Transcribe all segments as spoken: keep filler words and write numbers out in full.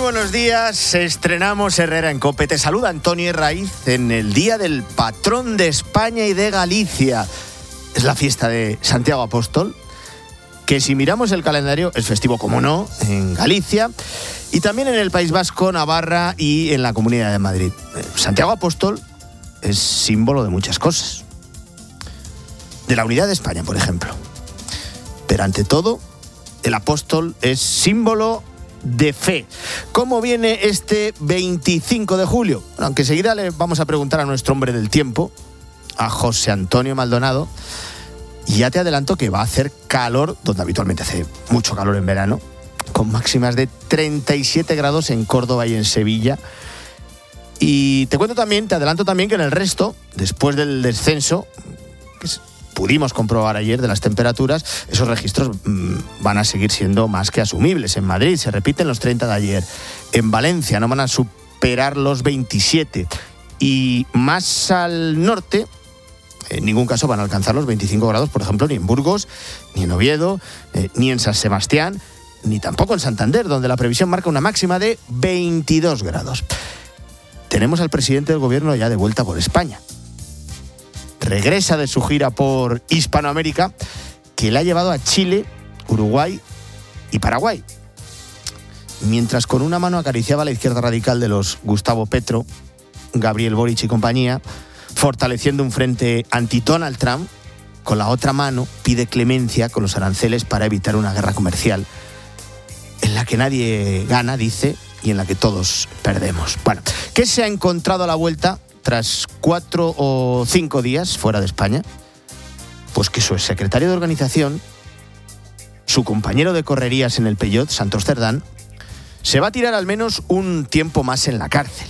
buenos días, estrenamos Herrera en COPE. Te saluda Antonio Herraiz en el Día del Patrón de España y de Galicia. Es la fiesta de Santiago Apóstol, que si miramos el calendario es festivo, como no, en Galicia y también en el País Vasco, Navarra y en la Comunidad de Madrid. Santiago Apóstol es símbolo de muchas cosas. De la unidad de España, por ejemplo. Pero ante todo, el apóstol es símbolo de fe. ¿Cómo viene este veinticinco de julio? Bueno, aunque enseguida le vamos a preguntar a nuestro hombre del tiempo, a José Antonio Maldonado, y ya te adelanto que va a hacer calor, donde habitualmente hace mucho calor en verano, con máximas de treinta y siete grados en Córdoba y en Sevilla. Y te cuento también, te adelanto también que en el resto, después del descenso, que es pudimos comprobar ayer de las temperaturas, esos registros mmm, van a seguir siendo más que asumibles. En Madrid se repiten los treinta de ayer. En Valencia no van a superar los veintisiete. Y más al norte, en ningún caso van a alcanzar los veinticinco grados, por ejemplo, ni en Burgos, ni en Oviedo, eh, ni en San Sebastián, ni tampoco en Santander, donde la previsión marca una máxima de veintidós grados. Tenemos al presidente del gobierno ya de vuelta por España. Regresa de su gira por Hispanoamérica, que le ha llevado a Chile, Uruguay y Paraguay. Mientras con una mano acariciaba la izquierda radical de los Gustavo Petro, Gabriel Boric y compañía, fortaleciendo un frente anti-Donald Trump, con la otra mano pide clemencia con los aranceles para evitar una guerra comercial en la que nadie gana, dice, y en la que todos perdemos. Bueno, ¿qué se ha encontrado a la vuelta tras cuatro o cinco días fuera de España? Pues que su secretario de organización, su compañero de correrías en el Peugeot, Santos Cerdán, se va a tirar al menos un tiempo más en la cárcel.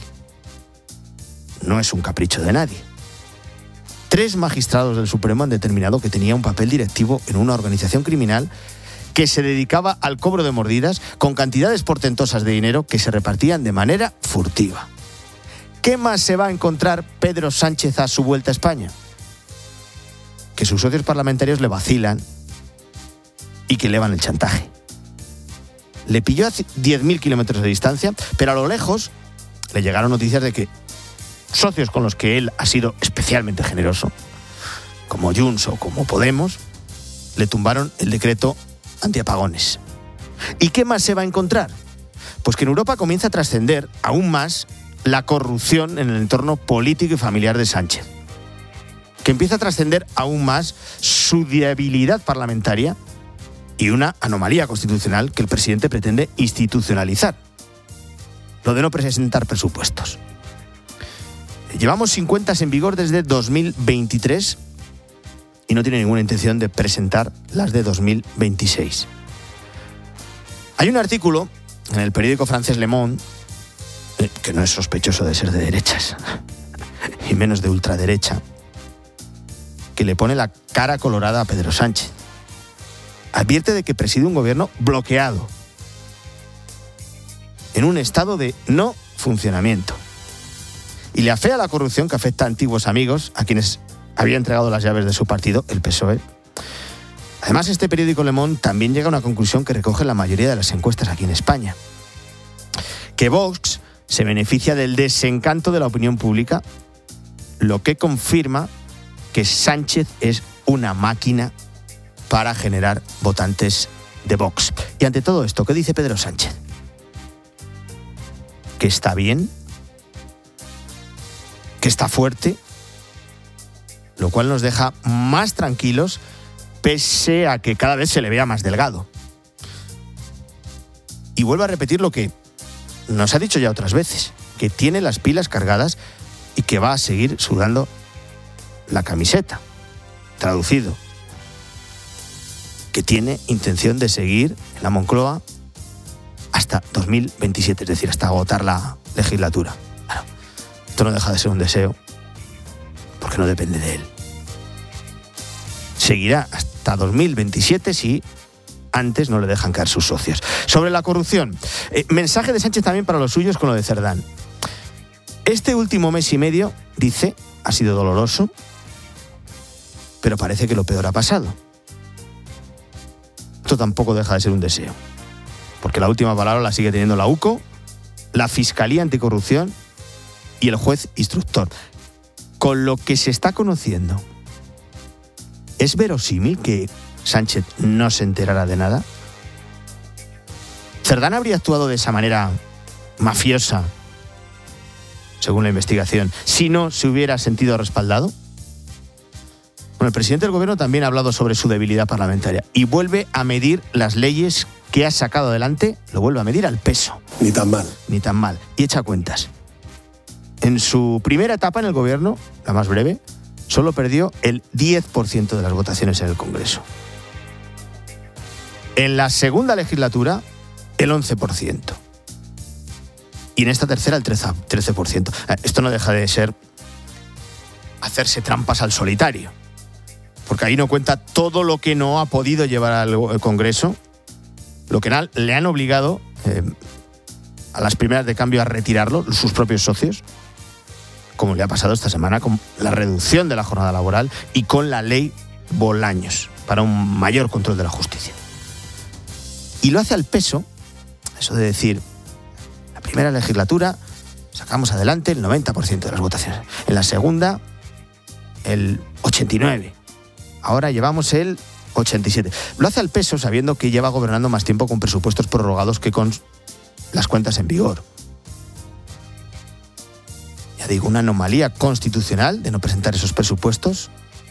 No es un capricho de nadie. Tres magistrados del Supremo han determinado que tenía un papel directivo en una organización criminal que se dedicaba al cobro de mordidas con cantidades portentosas de dinero que se repartían de manera furtiva. ¿Qué más se va a encontrar Pedro Sánchez a su vuelta a España? Que sus socios parlamentarios le vacilan y que elevan el chantaje. Le pilló a diez mil kilómetros de distancia, pero a lo lejos le llegaron noticias de que socios con los que él ha sido especialmente generoso, como Junts o como Podemos, le tumbaron el decreto antiapagones. ¿Y qué más se va a encontrar? Pues que en Europa comienza a trascender aún más la corrupción en el entorno político y familiar de Sánchez, que empieza a trascender aún más su debilidad parlamentaria y una anomalía constitucional que el presidente pretende institucionalizar, lo de no presentar presupuestos. Llevamos sin cuentas en vigor desde dos mil veintitrés y no tiene ninguna intención de presentar las de dos mil veintiséis. Hay un artículo en el periódico francés Le Monde, que no es sospechoso de ser de derechas, y menos de ultraderecha, que le pone la cara colorada a Pedro Sánchez. Advierte de que preside un gobierno bloqueado, en un estado de no funcionamiento, y le afea la corrupción que afecta a antiguos amigos, a quienes había entregado las llaves de su partido, el P S O E. Además, este periódico Le Monde también llega a una conclusión que recoge la mayoría de las encuestas aquí en España: que Vox se beneficia del desencanto de la opinión pública, lo que confirma que Sánchez es una máquina para generar votantes de Vox. Y ante todo esto, ¿qué dice Pedro Sánchez? Que está bien, que está fuerte, lo cual nos deja más tranquilos, pese a que cada vez se le vea más delgado. Y vuelvo a repetir lo que nos ha dicho ya otras veces, que tiene las pilas cargadas y que va a seguir sudando la camiseta. Traducido, que tiene intención de seguir en la Moncloa hasta dos mil veintisiete, es decir, hasta agotar la legislatura. Bueno, esto no deja de ser un deseo, porque no depende de él. Seguirá hasta dos mil veintisiete si antes no le dejan caer sus socios. Sobre la corrupción, eh, mensaje de Sánchez también para los suyos con lo de Cerdán. Este último mes y medio, dice, ha sido doloroso, pero parece que lo peor ha pasado. Esto tampoco deja de ser un deseo, porque la última palabra la sigue teniendo la U C O la Fiscalía Anticorrupción y el juez instructor. Con lo que se está conociendo, ¿es verosímil que Sánchez no se enterara de nada? ¿Cerdán habría actuado de esa manera mafiosa, según la investigación, si no se hubiera sentido respaldado? Bueno, el presidente del gobierno también ha hablado sobre su debilidad parlamentaria y vuelve a medir las leyes que ha sacado adelante, lo vuelve a medir al peso. Ni tan mal. Ni tan mal. Y echa cuentas. En su primera etapa en el gobierno, la más breve, solo perdió el diez por ciento de las votaciones en el Congreso. En la segunda legislatura, el once por ciento. Y en esta tercera, el trece por ciento. Esto no deja de ser hacerse trampas al solitario. Porque ahí no cuenta todo lo que no ha podido llevar al Congreso, lo que le han obligado eh, a las primeras de cambio a retirarlo, sus propios socios, como le ha pasado esta semana con la reducción de la jornada laboral y con la ley Bolaños, para un mayor control de la justicia. Y lo hace al peso, eso de decir, la primera legislatura sacamos adelante el noventa por ciento de las votaciones, en la segunda el ochenta y nueve por ciento, ahora llevamos el ochenta y siete por ciento. Lo hace al peso sabiendo que lleva gobernando más tiempo con presupuestos prorrogados que con las cuentas en vigor. Ya digo, una anomalía constitucional de no presentar esos presupuestos,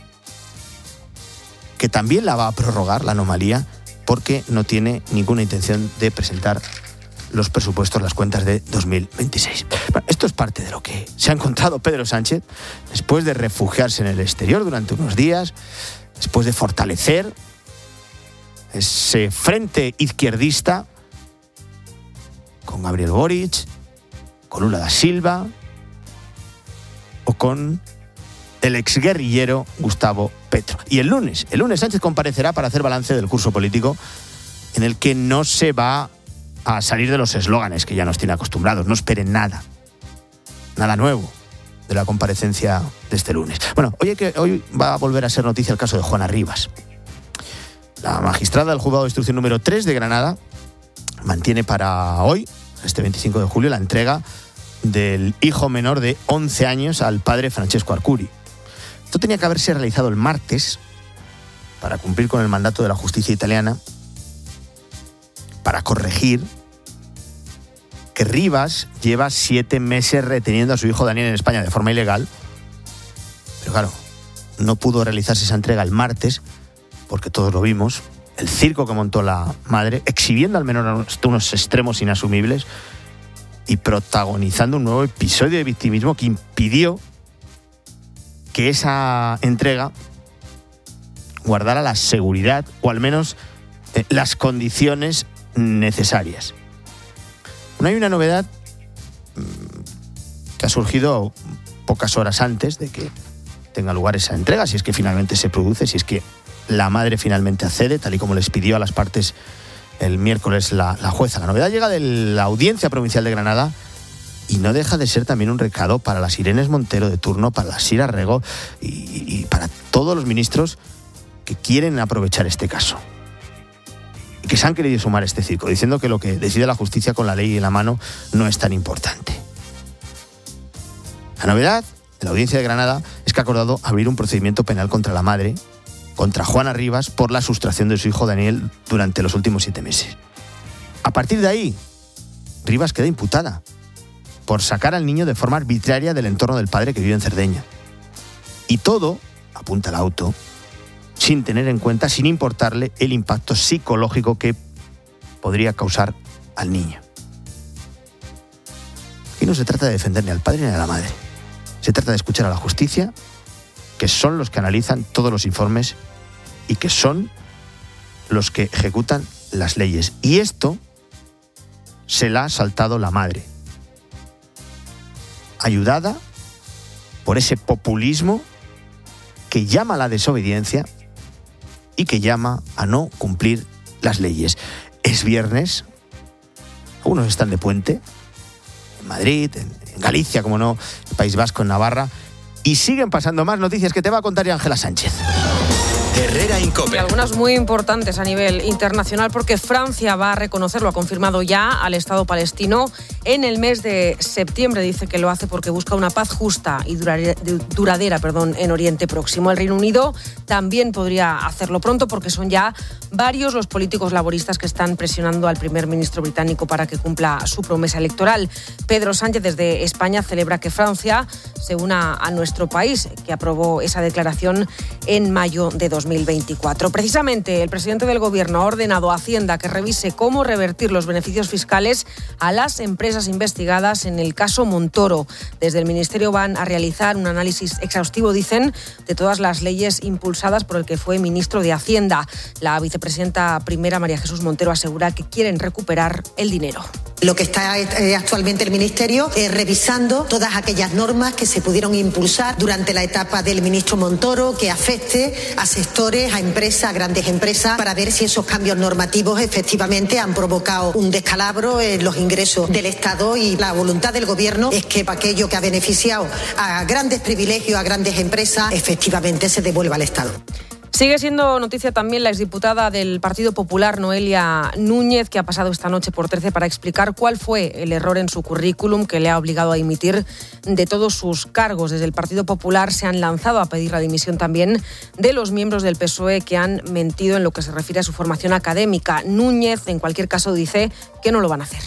que también la va a prorrogar, la anomalía, porque no tiene ninguna intención de presentar los presupuestos, las cuentas de dos mil veintiséis. Bueno, esto es parte de lo que se ha encontrado Pedro Sánchez después de refugiarse en el exterior durante unos días, después de fortalecer ese frente izquierdista con Gabriel Boric, con Lula da Silva o con el exguerrillero Gustavo Petro. Y el lunes, el lunes Sánchez comparecerá para hacer balance del curso político, en el que no se va a salir de los eslóganes que ya nos tiene acostumbrados. No esperen nada, nada nuevo de la comparecencia de este lunes. Bueno, hoy, que, hoy va a volver a ser noticia el caso de Juana Rivas. La magistrada del juzgado de instrucción número tres de Granada mantiene para hoy, este veinticinco de julio, la entrega del hijo menor de once años al padre Francesco Arcuri. Esto tenía que haberse realizado el martes para cumplir con el mandato de la justicia italiana, para corregir que Rivas lleva siete meses reteniendo a su hijo Daniel en España de forma ilegal. Pero claro, no pudo realizarse esa entrega el martes, porque todos lo vimos, el circo que montó la madre, exhibiendo al menor hasta unos extremos inasumibles y protagonizando un nuevo episodio de victimismo que impidió que esa entrega guardara la seguridad, o al menos eh, las condiciones necesarias. No hay una novedad que ha surgido pocas horas antes de que tenga lugar esa entrega, si es que finalmente se produce, si es que la madre finalmente accede, tal y como les pidió a las partes el miércoles la, la jueza. La novedad llega de la Audiencia Provincial de Granada y no deja de ser también un recado para las Irenes Montero de turno, para la Sira Rego y, y para todos los ministros que quieren aprovechar este caso y que se han querido sumar a este circo, diciendo que lo que decide la justicia con la ley en la mano no es tan importante. La novedad de la Audiencia de Granada es que ha acordado abrir un procedimiento penal contra la madre, contra Juana Rivas, por la sustracción de su hijo Daniel durante los últimos siete meses. A partir de ahí, Rivas queda imputada por sacar al niño de forma arbitraria del entorno del padre que vive en Cerdeña. Y todo, apunta el auto, sin tener en cuenta, sin importarle el impacto psicológico que podría causar al niño. Aquí no se trata de defender ni al padre ni a la madre. Se trata de escuchar a la justicia, que son los que analizan todos los informes y que son los que ejecutan las leyes. Y esto se la ha saltado la madre, ayudada por ese populismo que llama a la desobediencia y que llama a no cumplir las leyes. Es viernes, algunos están de puente, en Madrid, en, en Galicia, como no, en País Vasco, en Navarra, y siguen pasando más noticias que te va a contar Ángela Sánchez. Herrera Incope. Y algunas muy importantes a nivel internacional, porque Francia va a reconocer, lo ha confirmado ya, al Estado palestino en el mes de septiembre. Dice que lo hace porque busca una paz justa y duradera perdón, en Oriente Próximo. El Reino Unido también podría hacerlo pronto porque son ya varios los políticos laboristas que están presionando al primer ministro británico para que cumpla su promesa electoral. Pedro Sánchez desde España celebra que Francia se una a nuestro país, que aprobó esa declaración en mayo de dos mil veinticuatro. Precisamente el presidente del Gobierno ha ordenado a Hacienda que revise cómo revertir los beneficios fiscales a las empresas investigadas en el caso Montoro. Desde el Ministerio van a realizar un análisis exhaustivo, dicen, de todas las leyes impulsadas por el que fue ministro de Hacienda. La vicepresidenta primera, María Jesús Montero, asegura que quieren recuperar el dinero. Lo que está eh, actualmente el Ministerio es revisando todas aquellas normas que se pudieron impulsar durante la etapa del ministro Montoro, que afecte a sectores, a empresas, a grandes empresas, para ver si esos cambios normativos efectivamente han provocado un descalabro en los ingresos del Estado, y la voluntad del Gobierno es que aquello que ha beneficiado a grandes privilegios, a grandes empresas, efectivamente se devuelva al Estado. Sigue siendo noticia también la exdiputada del Partido Popular, Noelia Núñez, que ha pasado esta noche por trece para explicar cuál fue el error en su currículum que le ha obligado a dimitir de todos sus cargos. Desde el Partido Popular se han lanzado a pedir la dimisión también de los miembros del P S O E que han mentido en lo que se refiere a su formación académica. Núñez, en cualquier caso, dice que no lo van a hacer.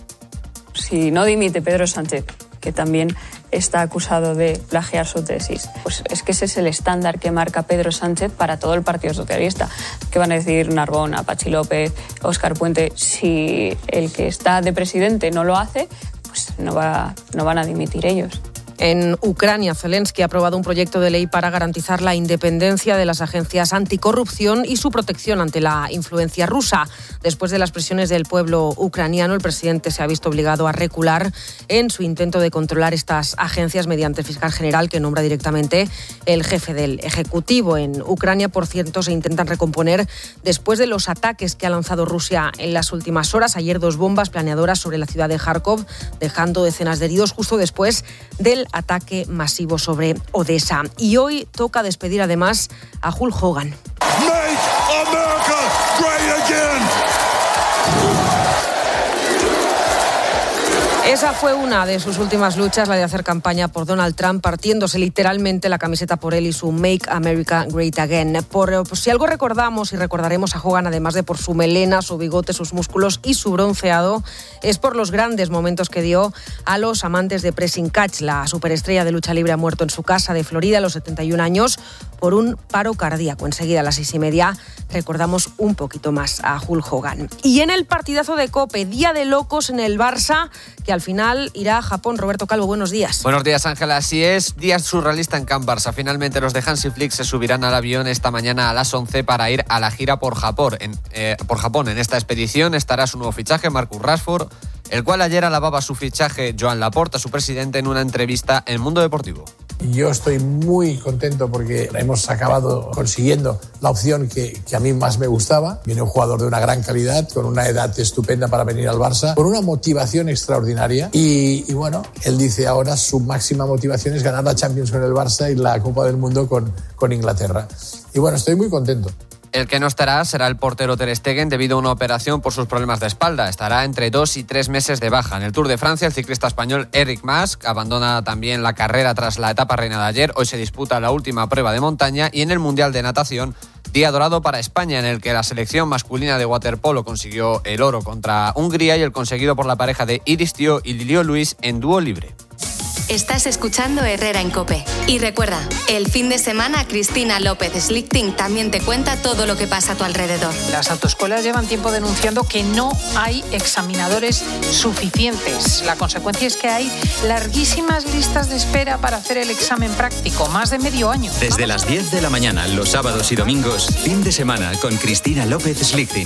Si no dimite Pedro Sánchez, que también está acusado de plagiar su tesis, pues es que ese es el estándar que marca Pedro Sánchez para todo el Partido Socialista. ¿Qué van a decir Narbona, Pachi López, Óscar Puente? Si el que está de presidente no lo hace, pues no, va, no van a dimitir ellos. En Ucrania, Zelensky ha aprobado un proyecto de ley para garantizar la independencia de las agencias anticorrupción y su protección ante la influencia rusa. Después de las presiones del pueblo ucraniano, el presidente se ha visto obligado a recular en su intento de controlar estas agencias mediante el fiscal general que nombra directamente el jefe del Ejecutivo. En Ucrania, por cierto, se intentan recomponer después de los ataques que ha lanzado Rusia en las últimas horas. Ayer dos bombas planeadoras sobre la ciudad de Kharkov, dejando decenas de heridos justo después del ataque masivo sobre Odessa. Y hoy toca despedir además a Hulk Hogan. Make America great again. Esa fue una de sus últimas luchas, la de hacer campaña por Donald Trump, partiéndose literalmente la camiseta por él y su Make America Great Again. Por, por si algo recordamos y recordaremos a Hogan, además de por su melena, su bigote, sus músculos y su bronceado, es por los grandes momentos que dio a los amantes de pressing catch. La superestrella de lucha libre ha muerto en su casa de Florida a los setenta y un años por un paro cardíaco. Enseguida a las seis y media recordamos un poquito más a Hulk Hogan. Y en el partidazo de COPE, día de locos en el Barça, que al final irá a Japón. Roberto Calvo, buenos días. Buenos días, Ángela. Así es, día surrealista en Camp Barça. Finalmente los de Hansi Flick se subirán al avión esta mañana a las once para ir a la gira por Japón. En, eh, por Japón. En esta expedición estará su nuevo fichaje, Marcus Rashford, el cual ayer alababa su fichaje Joan Laporta, su presidente, en una entrevista en Mundo Deportivo. Yo estoy muy contento porque hemos acabado consiguiendo la opción que, que a mí más me gustaba. Viene un jugador de una gran calidad, con una edad estupenda para venir al Barça, con una motivación extraordinaria. Y, y bueno, él dice ahora su máxima motivación es ganar la Champions con el Barça y la Copa del Mundo con, con Inglaterra. Y bueno, estoy muy contento. El que no estará será el portero Ter Stegen debido a una operación por sus problemas de espalda. Estará entre dos y tres meses de baja. En el Tour de Francia, el ciclista español Enric Mas abandona también la carrera tras la etapa reina de ayer. Hoy se disputa la última prueba de montaña y en el Mundial de Natación, día dorado para España, en el que la selección masculina de waterpolo consiguió el oro contra Hungría y el conseguido por la pareja de Iris Tío y Lilio Luis en dúo libre. Estás escuchando Herrera en COPE. Y recuerda, el fin de semana Cristina López Slichting también te cuenta todo lo que pasa a tu alrededor. Las autoescuelas llevan tiempo denunciando que no hay examinadores suficientes. La consecuencia es que hay larguísimas listas de espera para hacer el examen práctico, más de medio año. Desde las diez de la mañana, los sábados y domingos, fin de semana con Cristina López Slichting.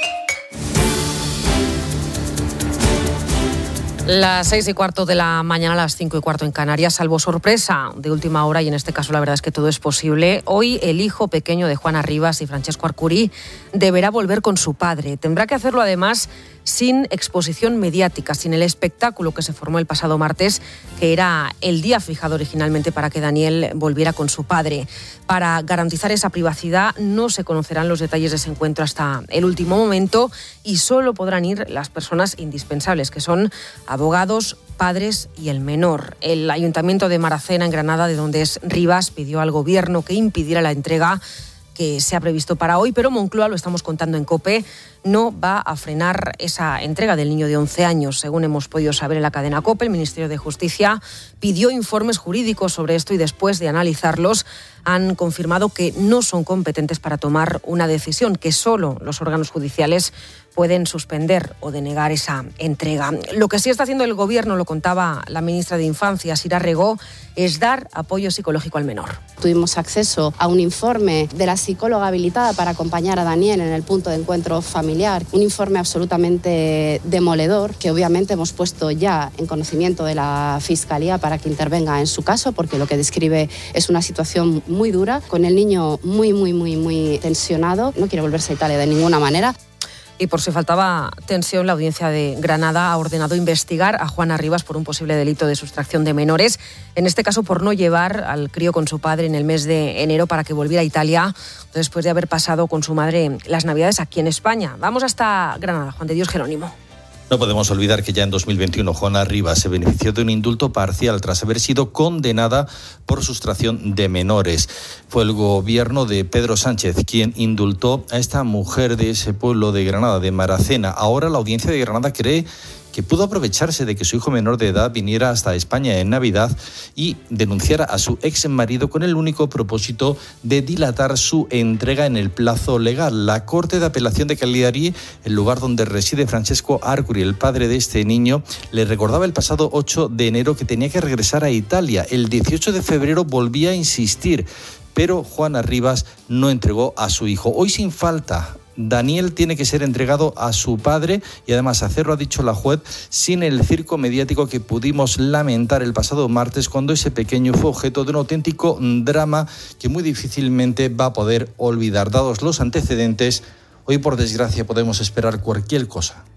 Las seis y cuarto de la mañana, las cinco y cuarto en Canarias, salvo sorpresa de última hora, y en este caso la verdad es que todo es posible. Hoy el hijo pequeño de Juana Rivas y Francesco Arcuri deberá volver con su padre. Tendrá que hacerlo además sin exposición mediática, sin el espectáculo que se formó el pasado martes, que era el día fijado originalmente para que Daniel volviera con su padre. Para garantizar esa privacidad no se conocerán los detalles de ese encuentro hasta el último momento y solo podrán ir las personas indispensables, que son abogados, padres y el menor. El Ayuntamiento de Maracena, en Granada, de donde es Rivas, pidió al Gobierno que impidiera la entrega que se ha previsto para hoy, pero Moncloa, lo estamos contando en COPE, no va a frenar esa entrega del niño de once años. Según hemos podido saber en la cadena COPE, el Ministerio de Justicia pidió informes jurídicos sobre esto y después de analizarlos han confirmado que no son competentes para tomar una decisión, que solo los órganos judiciales pueden suspender o denegar esa entrega. Lo que sí está haciendo el Gobierno, lo contaba la ministra de Infancia, Sira Regó, es dar apoyo psicológico al menor. Tuvimos acceso a un informe de la psicóloga habilitada para acompañar a Daniel en el punto de encuentro familiar, un informe absolutamente demoledor que obviamente hemos puesto ya en conocimiento de la Fiscalía para que intervenga en su caso, porque lo que describe es una situación muy dura, con el niño muy, muy, muy, muy tensionado. No quiere volverse a Italia de ninguna manera. Y por si faltaba tensión, la Audiencia de Granada ha ordenado investigar a Juana Rivas por un posible delito de sustracción de menores, en este caso por no llevar al crío con su padre en el mes de enero para que volviera a Italia después de haber pasado con su madre las Navidades aquí en España. Vamos hasta Granada, Juan de Dios Jerónimo. No podemos olvidar que ya en dos mil veintiuno Juana Rivas se benefició de un indulto parcial tras haber sido condenada por sustracción de menores. Fue el gobierno de Pedro Sánchez quien indultó a esta mujer de ese pueblo de Granada, de Maracena. Ahora la Audiencia de Granada cree que pudo aprovecharse de que su hijo menor de edad viniera hasta España en Navidad y denunciara a su ex marido con el único propósito de dilatar su entrega en el plazo legal. La Corte de Apelación de Cagliari, el lugar donde reside Francesco Arcuri, el padre de este niño, le recordaba el pasado ocho de enero que tenía que regresar a Italia. El dieciocho de febrero volvía a insistir, pero Juana Rivas no entregó a su hijo. Hoy, sin falta, Daniel tiene que ser entregado a su padre y además hacerlo, ha dicho la juez, sin el circo mediático que pudimos lamentar el pasado martes cuando ese pequeño fue objeto de un auténtico drama que muy difícilmente va a poder olvidar. Dados los antecedentes, hoy por desgracia podemos esperar cualquier cosa.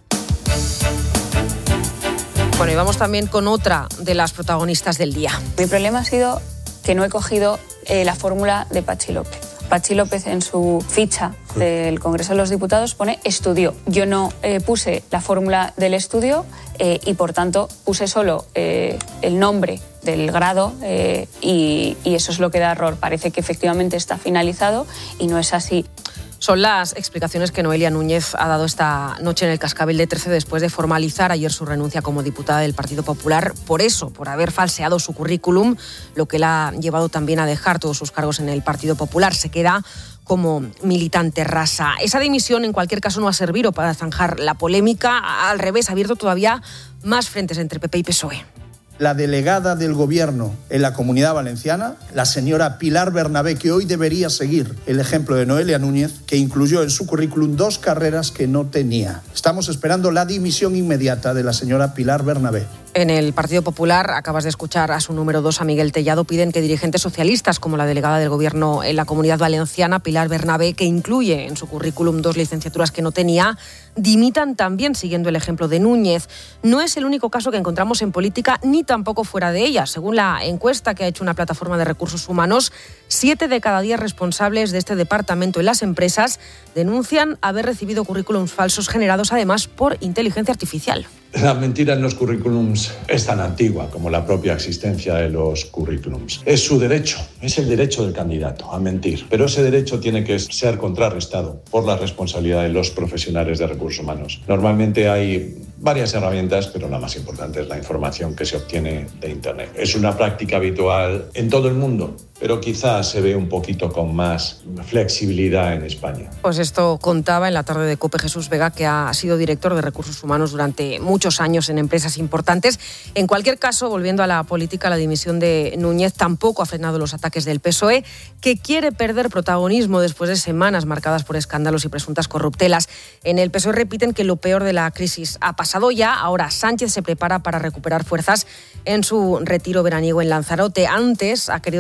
Bueno, y vamos también con otra de las protagonistas del día. Mi problema ha sido que no he cogido eh, la fórmula de Patxi López. Patxi López en su ficha del Congreso de los Diputados pone estudió. Yo no eh, puse la fórmula del estudio eh, y por tanto puse solo eh, el nombre del grado eh, y, y eso es lo que da error. Parece que efectivamente está finalizado y no es así. Son las explicaciones que Noelia Núñez ha dado esta noche en el Cascabel de Trece después de formalizar ayer su renuncia como diputada del Partido Popular. Por eso, por haber falseado su currículum, lo que la ha llevado también a dejar todos sus cargos en el Partido Popular. Se queda como militante rasa. Esa dimisión, en cualquier caso, no ha servido para zanjar la polémica. Al revés, ha abierto todavía más frentes entre P P y P S O E. La delegada del Gobierno en la Comunidad Valenciana, la señora Pilar Bernabé, que hoy debería seguir el ejemplo de Noelia Núñez, que incluyó en su currículum dos carreras que no tenía. Estamos esperando la dimisión inmediata de la señora Pilar Bernabé. En el Partido Popular, acabas de escuchar a su número dos, a Miguel Tellado, piden que dirigentes socialistas, como la delegada del Gobierno en la Comunidad Valenciana, Pilar Bernabé, que incluye en su currículum dos licenciaturas que no tenía, dimitan también siguiendo el ejemplo de Núñez. No es el único caso que encontramos en política, ni tampoco fuera de ella. Según la encuesta que ha hecho una plataforma de recursos humanos, siete de cada diez responsables de este departamento en las empresas denuncian haber recibido currículums falsos generados además por inteligencia artificial. La mentira en los currículums es tan antigua como la propia existencia de los currículums. Es su derecho, es el derecho del candidato a mentir, pero ese derecho tiene que ser contrarrestado por la responsabilidad de los profesionales de recursos humanos. Normalmente hay varias herramientas, pero la más importante es la información que se obtiene de Internet. Es una práctica habitual en todo el mundo, pero quizás se ve un poquito con más flexibilidad en España. Pues esto contaba en la tarde de COPE Jesús Vega, que ha sido director de recursos humanos durante muchos años en empresas importantes. En cualquier caso, volviendo a la política, la dimisión de Núñez tampoco ha frenado los ataques del P S O E, que quiere perder protagonismo después de semanas marcadas por escándalos y presuntas corruptelas. En el P S O E repiten que lo peor de la crisis ha pasado ya. Ahora Sánchez se prepara para recuperar fuerzas en su retiro veraniego en Lanzarote. Antes ha querido dejar un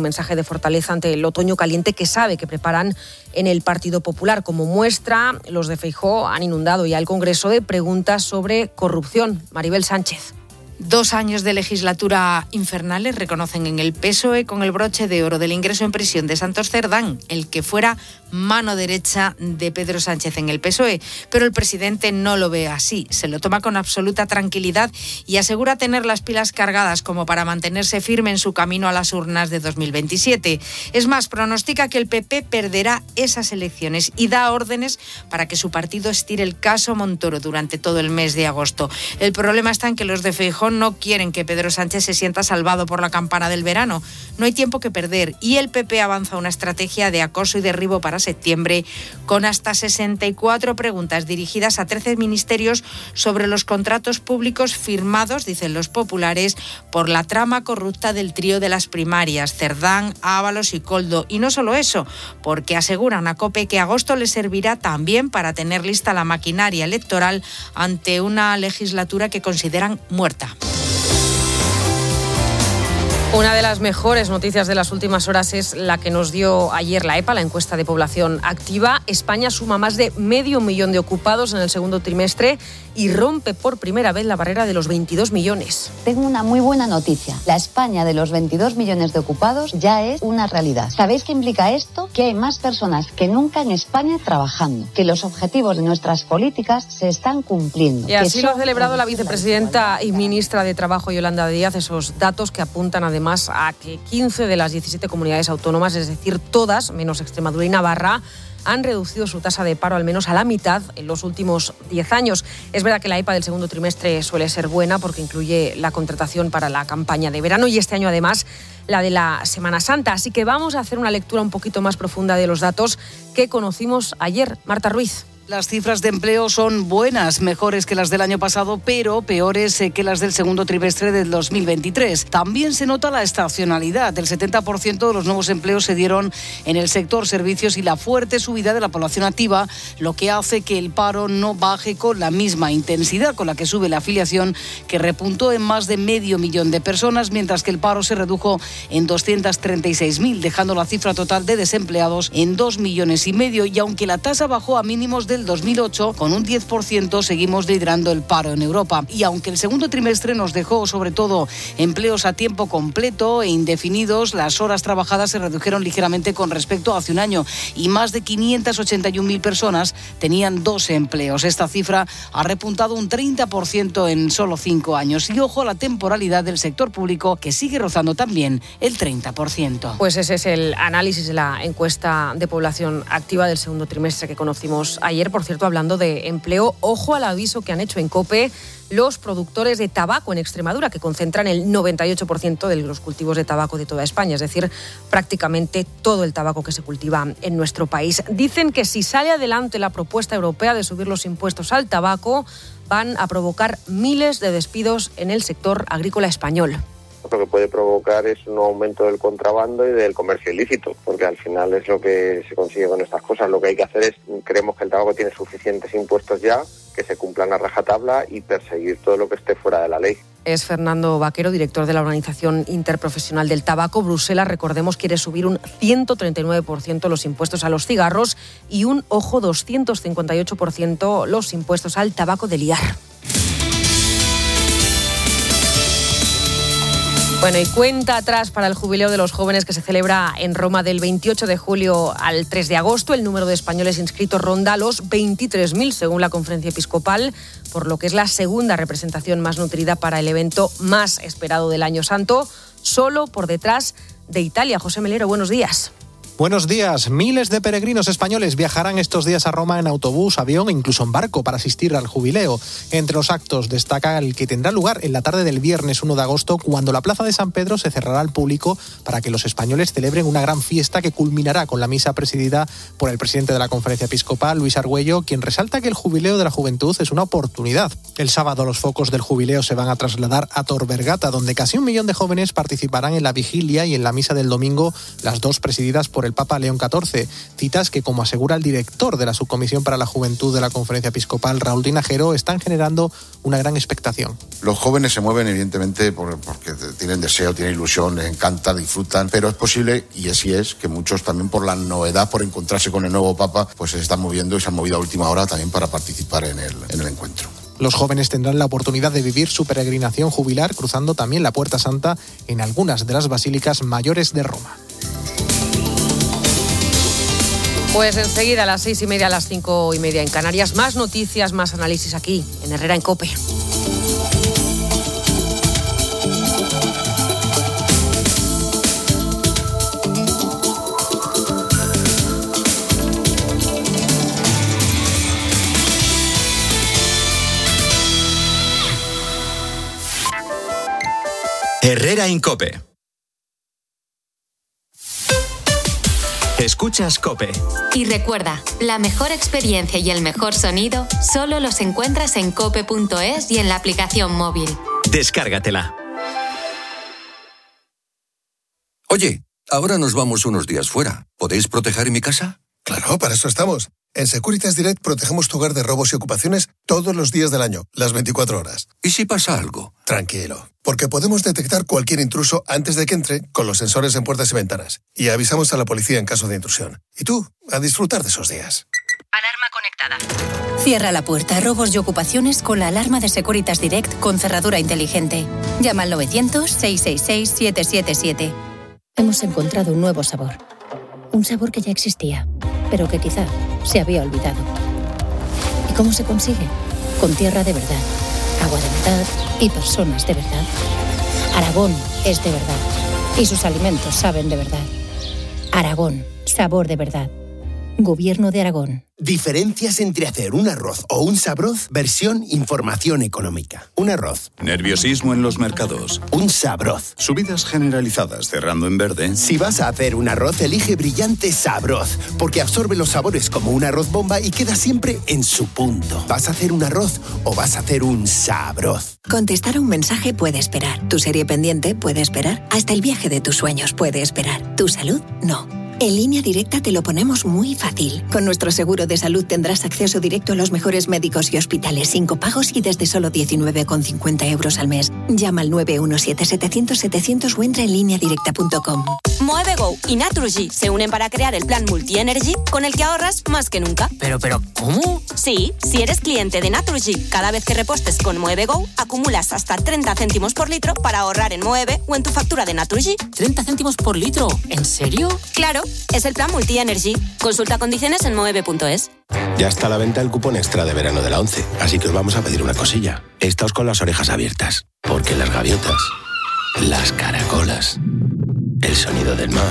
mensaje de fortaleza ante el otoño caliente que sabe que preparan en el Partido Popular. Como muestra, los de Feijóo han inundado ya el Congreso de preguntas sobre corrupción. Maribel Sánchez. Dos años de legislatura infernales reconocen en el P S O E con el broche de oro del ingreso en prisión de Santos Cerdán, el que fuera mano derecha de Pedro Sánchez en el P S O E. Pero el presidente no lo ve así, se lo toma con absoluta tranquilidad y asegura tener las pilas cargadas como para mantenerse firme en su camino a las urnas de dos mil veintisiete. Es más, pronostica que el P P perderá esas elecciones y da órdenes para que su partido estire el caso Montoro durante todo el mes de agosto. El problema está en que los de Feijóo no quieren que Pedro Sánchez se sienta salvado por la campana del verano. No hay tiempo que perder y el P P avanza una estrategia de acoso y derribo para septiembre con hasta sesenta y cuatro preguntas dirigidas a trece ministerios sobre los contratos públicos firmados, dicen los populares, por la trama corrupta del trío de las primarias, Cerdán, Ábalos y Koldo. Y no solo eso, porque aseguran a COPE que agosto les servirá también para tener lista la maquinaria electoral ante una legislatura que consideran muerta. Una de las mejores noticias de las últimas horas es la que nos dio ayer la EPA, la encuesta de población activa. España suma más de medio millón de ocupados en el segundo trimestre y rompe por primera vez la barrera de los veintidós millones. Tengo una muy buena noticia. La España de los veintidós millones de ocupados ya es una realidad. ¿Sabéis qué implica esto? Que hay más personas que nunca en España trabajando, que los objetivos de nuestras políticas se están cumpliendo. Y así lo ha celebrado la vicepresidenta y ministra de Trabajo, Yolanda Díaz, esos datos que apuntan además Además a que quince de las diecisiete comunidades autónomas, es decir, todas, menos Extremadura y Navarra, han reducido su tasa de paro al menos a la mitad en los últimos diez años. Es verdad que la EPA del segundo trimestre suele ser buena porque incluye la contratación para la campaña de verano y este año además la de la Semana Santa. Así que vamos a hacer una lectura un poquito más profunda de los datos que conocimos ayer. Marta Ruiz. Las cifras de empleo son buenas, mejores que las del año pasado, pero peores que las del segundo trimestre del dos mil veintitrés. También se nota la estacionalidad. El setenta por ciento de los nuevos empleos se dieron en el sector servicios y la fuerte subida de la población activa, lo que hace que el paro no baje con la misma intensidad con la que sube la afiliación, que repuntó en más de medio millón de personas, mientras que el paro se redujo en doscientos treinta y seis mil, dejando la cifra total de desempleados en dos millones y medio. Y aunque la tasa bajó a mínimos del dos mil ocho, con un diez por ciento seguimos liderando el paro en Europa. Y aunque el segundo trimestre nos dejó sobre todo empleos a tiempo completo e indefinidos, las horas trabajadas se redujeron ligeramente con respecto a hace un año y más de quinientas ochenta y una mil personas tenían dos empleos. Esta cifra ha repuntado un treinta por ciento en solo cinco años. Y ojo a la temporalidad del sector público, que sigue rozando también el treinta por ciento. Pues ese es el análisis de la encuesta de población activa del segundo trimestre que conocimos ayer. Por cierto, hablando de empleo, ojo al aviso que han hecho en COPE los productores de tabaco en Extremadura, que concentran el noventa y ocho por ciento de los cultivos de tabaco de toda España, es decir, prácticamente todo el tabaco que se cultiva en nuestro país. Dicen que si sale adelante la propuesta europea de subir los impuestos al tabaco, van a provocar miles de despidos en el sector agrícola español. Lo que puede provocar es un aumento del contrabando y del comercio ilícito, porque al final es lo que se consigue con estas cosas. Lo que hay que hacer es, creemos que el tabaco tiene suficientes impuestos ya, que se cumplan a rajatabla y perseguir todo lo que esté fuera de la ley. Es Fernando Vaquero, director de la Organización Interprofesional del Tabaco. Bruselas, recordemos, quiere subir un ciento treinta y nueve por ciento los impuestos a los cigarros y un, ojo, doscientos cincuenta y ocho por ciento los impuestos al tabaco de liar. Bueno, y cuenta atrás para el jubileo de los jóvenes que se celebra en Roma del veintiocho de julio al tres de agosto. El número de españoles inscritos ronda los veintitrés mil, según la Conferencia Episcopal, por lo que es la segunda representación más nutrida para el evento más esperado del Año Santo, solo por detrás de Italia. José Melero, buenos días. Buenos días. Miles de peregrinos españoles viajarán estos días a Roma en autobús, avión e incluso en barco para asistir al jubileo. Entre los actos destaca el que tendrá lugar en la tarde del viernes uno de agosto, cuando la Plaza de San Pedro se cerrará al público para que los españoles celebren una gran fiesta que culminará con la misa presidida por el presidente de la Conferencia Episcopal, Luis Argüello, quien resalta que el jubileo de la juventud es una oportunidad. El sábado los focos del jubileo se van a trasladar a Tor Vergata, donde casi un millón de jóvenes participarán en la vigilia y en la misa del domingo, las dos presididas por el Papa León catorce. Citas que, como asegura el director de la Subcomisión para la Juventud de la Conferencia Episcopal, Raúl Tinajero, están generando una gran expectación. Los jóvenes se mueven evidentemente porque tienen deseo, tienen ilusión, les encanta, disfrutan, pero es posible, y así es, que muchos también por la novedad, por encontrarse con el nuevo Papa, pues se están moviendo y se han movido a última hora también para participar en el, en el encuentro. Los jóvenes tendrán la oportunidad de vivir su peregrinación jubilar cruzando también la Puerta Santa en algunas de las basílicas mayores de Roma. Pues enseguida a las seis y media, a las cinco y media en Canarias. Más noticias, más análisis aquí en Herrera en COPE. Herrera en COPE. Escuchas COPE. Y recuerda, la mejor experiencia y el mejor sonido solo los encuentras en cope punto es y en la aplicación móvil. Descárgatela. Oye, ahora nos vamos unos días fuera. ¿Podéis proteger mi casa? Claro, para eso estamos. En Securitas Direct protegemos tu hogar de robos y ocupaciones todos los días del año, las veinticuatro horas. ¿Y si pasa algo? Tranquilo, porque podemos detectar cualquier intruso antes de que entre con los sensores en puertas y ventanas. Y avisamos a la policía en caso de intrusión. Y tú, a disfrutar de esos días. Alarma conectada. Cierra la puerta a robos y ocupaciones con la alarma de Securitas Direct con cerradura inteligente. Llama al novecientos, seiscientos sesenta y seis, setecientos setenta y siete. Hemos encontrado un nuevo sabor. Un sabor que ya existía, pero que quizá se había olvidado. ¿Y cómo se consigue? Con tierra de verdad, agua de verdad y personas de verdad. Aragón es de verdad y sus alimentos saben de verdad. Aragón, sabor de verdad. Gobierno de Aragón. Diferencias entre hacer un arroz o un sabroz, versión información económica. Un arroz. Nerviosismo en los mercados. Un sabroz. Subidas generalizadas cerrando en verde. Si vas a hacer un arroz, elige Brillante Sabroz, porque absorbe los sabores como un arroz bomba y queda siempre en su punto. ¿Vas a hacer un arroz o vas a hacer un sabroz? Contestar a un mensaje puede esperar. Tu serie pendiente puede esperar. Hasta el viaje de tus sueños puede esperar. Tu salud, no. En Línea Directa te lo ponemos muy fácil. Con nuestro seguro de salud tendrás acceso directo a los mejores médicos y hospitales sin copagos y desde solo diecinueve con cincuenta euros al mes. Llama al nueve uno siete, setecientos, setecientos o entra en línea directa punto com. Movego y Naturgy se unen para crear el plan Multi-Energy con el que ahorras más que nunca. Pero, pero, ¿cómo? Sí, si eres cliente de Naturgy, cada vez que repostes con Movego, acumulas hasta treinta céntimos por litro para ahorrar en Moeve o en tu factura de Naturgy. ¿treinta céntimos por litro? ¿En serio? Claro. Es el plan Multi-Energy. Consulta condiciones en moeve punto es. Ya está a la venta el cupón extra de verano de la ONCE, así que os vamos a pedir una cosilla. Estáos con las orejas abiertas, porque las gaviotas, las caracolas, el sonido del mar,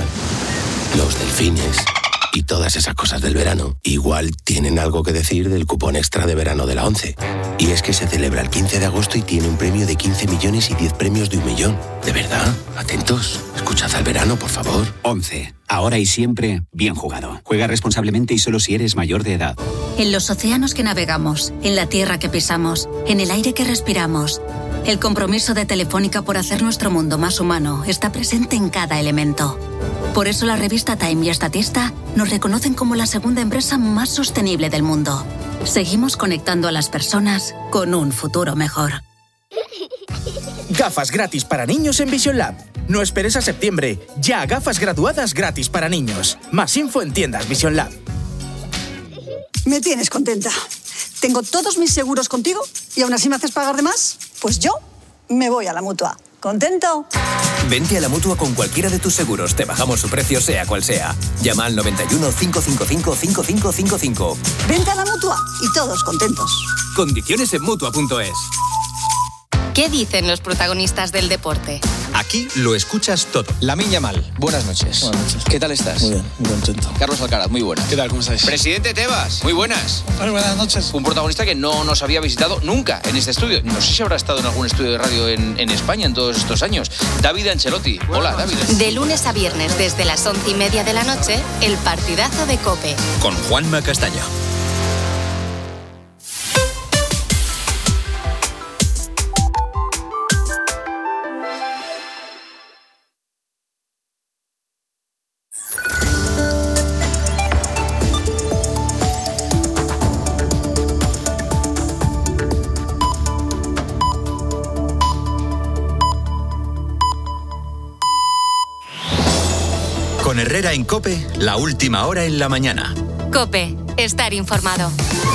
los delfines y todas esas cosas del verano igual tienen algo que decir del cupón extra de verano de la ONCE. Y es que se celebra el quince de agosto y tiene un premio de quince millones y diez premios de un millón. ¿De verdad? Atentos. Escuchad al verano, por favor. ONCE. Ahora y siempre, bien jugado. Juega responsablemente y solo si eres mayor de edad. En los océanos que navegamos, en la tierra que pisamos, en el aire que respiramos, el compromiso de Telefónica por hacer nuestro mundo más humano está presente en cada elemento. Por eso la revista Time y Statista nos reconocen como la segunda empresa más sostenible del mundo. Seguimos conectando a las personas con un futuro mejor. Gafas gratis para niños en Vision Lab. No esperes a septiembre. Ya gafas graduadas gratis para niños. Más info en tiendas Vision Lab. Me tienes contenta. Tengo todos mis seguros contigo y aún así me haces pagar de más. Pues yo me voy a la Mutua. ¿Contento? Vente a la Mutua con cualquiera de tus seguros. Te bajamos su precio sea cual sea. Llama al noventa y uno, cinco cinco cinco, cinco cinco cinco cinco. Vente a la Mutua y todos contentos. Condiciones en mutua punto es. ¿Qué dicen los protagonistas del deporte? Aquí lo escuchas todo. Lamine Yamal, buenas noches. Buenas noches. ¿Qué tal estás? Muy bien, muy contento. Carlos Alcaraz, muy buenas. ¿Qué tal, cómo estáis? Presidente Tebas, muy buenas. Muy buenas noches. Un protagonista que no nos había visitado nunca en este estudio. No sé si habrá estado en algún estudio de radio en, en España en todos estos años. David Ancelotti. Hola, David. De lunes a viernes desde las once y media de la noche, el partidazo de COPE. Con Juanma Castaño. Con Herrera en COPE, la última hora en la mañana. COPE, estar informado.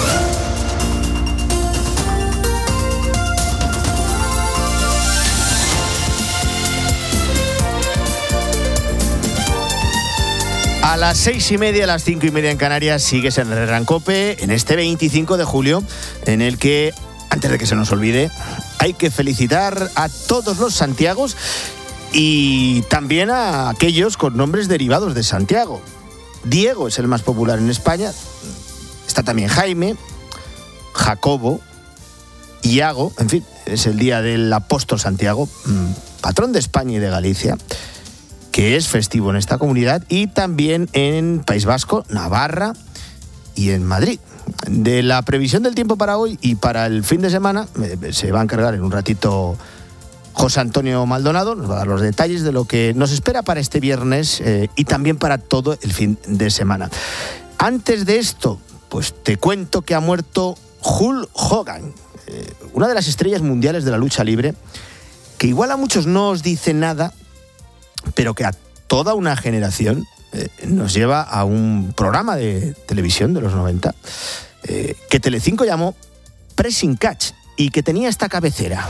A las seis y media, a las cinco y media en Canarias, sigues en Herrera en COPE en este veinticinco de julio, en el que, antes de que se nos olvide, hay que felicitar a todos los Santiagos y también a aquellos con nombres derivados de Santiago. Diego es el más popular en España, está también Jaime, Jacobo, Iago, en fin, es el día del apóstol Santiago, patrón de España y de Galicia, que es festivo en esta comunidad, y también en País Vasco, Navarra y en Madrid. De la previsión del tiempo para hoy y para el fin de semana se va a encargar en un ratito José Antonio Maldonado, nos va a dar los detalles de lo que nos espera para este viernes eh, y también para todo el fin de semana. Antes de esto, pues te cuento que ha muerto Hulk Hogan, eh, una de las estrellas mundiales de la lucha libre, que igual a muchos no os dice nada, pero que a toda una generación eh, nos lleva a un programa de televisión de los noventa eh, que Telecinco llamó Pressing Catch y que tenía esta cabecera.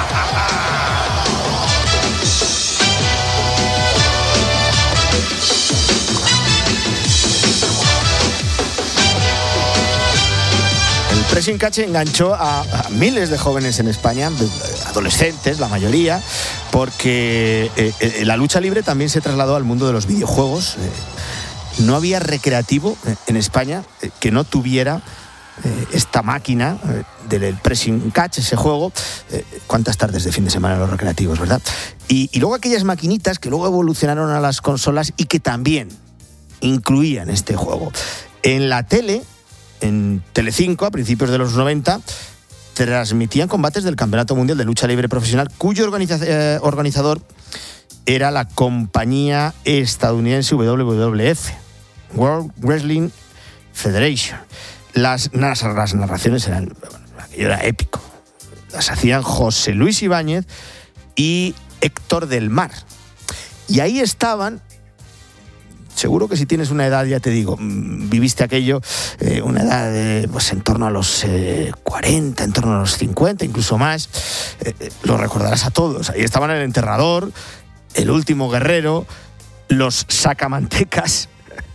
El Pressing Catch enganchó a, a miles de jóvenes en España, adolescentes, la mayoría, porque eh, eh, la lucha libre también se trasladó al mundo de los videojuegos. Eh, no había recreativo eh, en España eh, que no tuviera eh, esta máquina eh, del Pressing Catch, ese juego. Eh, cuántas tardes de fin de semana en los recreativos, ¿verdad? Y, y luego aquellas maquinitas que luego evolucionaron a las consolas y que también incluían este juego. En la tele, en Telecinco, a principios de los noventa, transmitían combates del Campeonato Mundial de Lucha Libre Profesional, cuyo organiza- eh, organizador era la compañía estadounidense W W F, World Wrestling Federation. Las, las, las narraciones eran, bueno, aquello era épico. Las hacían José Luis Ibáñez y Héctor del Mar. Y ahí estaban, seguro que si tienes una edad, ya te digo, viviste aquello, eh, una edad de, pues en torno a los eh, cuarenta, en torno a los cincuenta, incluso más, eh, eh, lo recordarás a todos. Ahí estaban el enterrador, el último guerrero, los sacamantecas,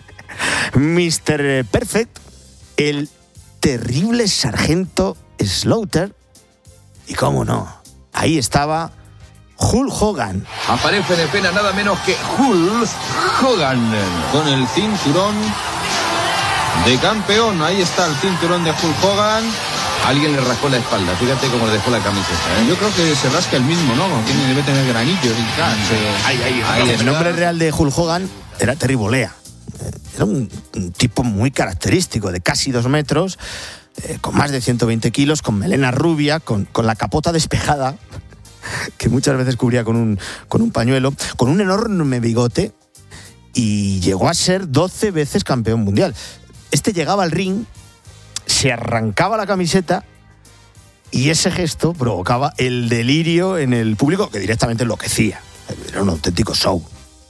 mister Perfect, el terrible sargento Slaughter y, cómo no, ahí estaba Hulk Hogan. Aparece de pena nada menos que Hulk Hogan con el cinturón de campeón. Ahí está el cinturón de Hulk Hogan. Alguien le rascó la espalda, fíjate cómo le dejó la camiseta, ¿eh? Yo creo que se rasca el mismo, ¿no? Tiene, debe tener granillos y tal. Ahí, ahí, ahí el nombre real de Hulk Hogan era Terry Bollea. Era un, un tipo muy característico, de casi dos metros, eh, con más de ciento veinte kilos, con melena rubia, con, con la capota despejada, que muchas veces cubría con un, con un pañuelo, con un enorme bigote, y llegó a ser doce veces campeón mundial. Este llegaba al ring, se arrancaba la camiseta y ese gesto provocaba el delirio en el público, que directamente enloquecía. Era un auténtico show.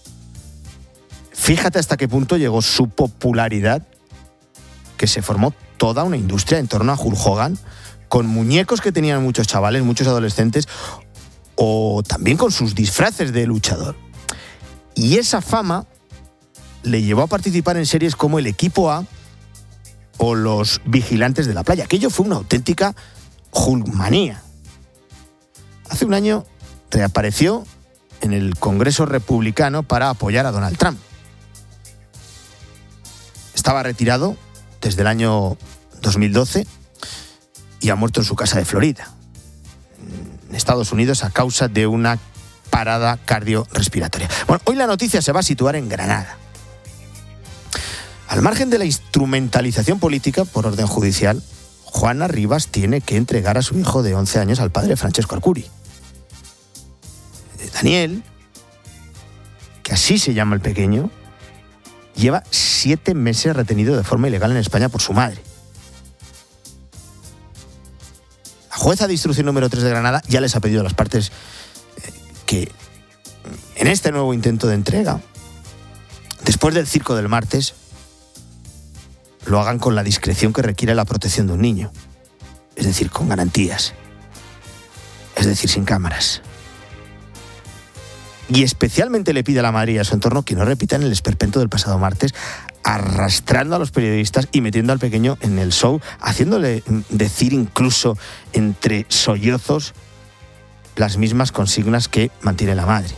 Fíjate hasta qué punto llegó su popularidad, que se formó toda una industria en torno a Hulk Hogan, con muñecos que tenían muchos chavales, muchos adolescentes, o también con sus disfraces de luchador. Y esa fama le llevó a participar en series como El Equipo A o Los Vigilantes de la Playa. Aquello fue una auténtica Hulkmanía. Hace un año reapareció en el Congreso Republicano para apoyar a Donald Trump. Estaba retirado desde el año dos mil doce y ha muerto en su casa de Florida, en Estados Unidos, a causa de una parada cardiorrespiratoria. Bueno, hoy la noticia se va a situar en Granada. Al margen de la instrumentalización política por orden judicial, Juana Rivas tiene que entregar a su hijo de once años al padre Francesco Arcuri. Daniel, que así se llama el pequeño, lleva siete meses retenido de forma ilegal en España por su madre. La jueza de instrucción número tres de Granada ya les ha pedido a las partes eh, que en este nuevo intento de entrega después del circo del martes, lo hagan con la discreción que requiere la protección de un niño. Es decir, con garantías. Es decir, sin cámaras. Y especialmente le pide a la madre y a su entorno que no repitan el esperpento del pasado martes, arrastrando a los periodistas y metiendo al pequeño en el show, haciéndole decir incluso entre sollozos las mismas consignas que mantiene la madre.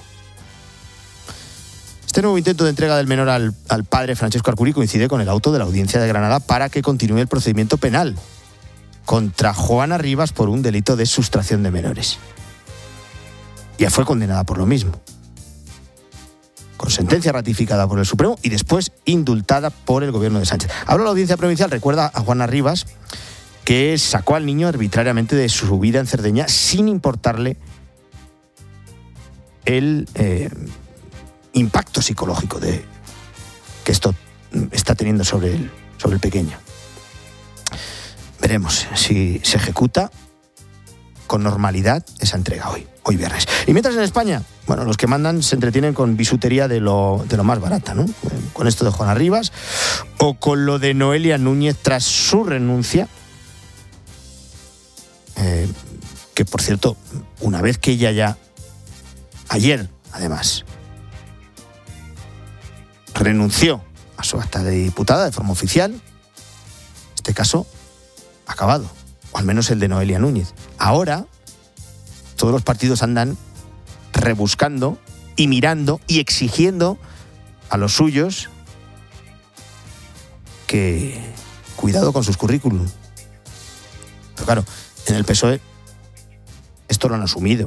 Este nuevo intento de entrega del menor al, al padre Francesco Arcuri coincide con el auto de la Audiencia de Granada para que continúe el procedimiento penal contra Juana Rivas por un delito de sustracción de menores. Ya fue condenada por lo mismo, con sentencia ratificada por el Supremo y después indultada por el gobierno de Sánchez. Ahora la Audiencia Provincial recuerda a Juana Rivas que sacó al niño arbitrariamente de su vida en Cerdeña sin importarle el eh, impacto psicológico de, que esto está teniendo sobre el, sobre el pequeño. Veremos si se ejecuta con normalidad esa entrega hoy, hoy viernes. Y mientras en España, bueno, los que mandan se entretienen con bisutería de lo, de lo más barata, ¿no? Con esto de Juana Rivas o con lo de Noelia Núñez tras su renuncia. Eh, que, por cierto, una vez que ella ya, ayer, además, renunció a su acta de diputada de forma oficial, este caso acabado, o al menos el de Noelia Núñez. Ahora, todos los partidos andan rebuscando y mirando y exigiendo a los suyos que cuidado con sus currículum. Pero claro, en el P S O E esto lo han asumido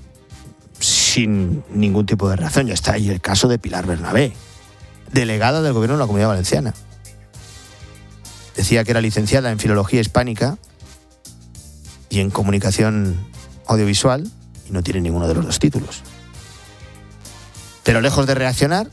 sin ningún tipo de razón. Ya está ahí el caso de Pilar Bernabé, delegada del Gobierno de la Comunidad Valenciana. Decía que era licenciada en Filología Hispánica y en Comunicación Audiovisual y no tiene ninguno de los dos títulos. Pero lejos de reaccionar,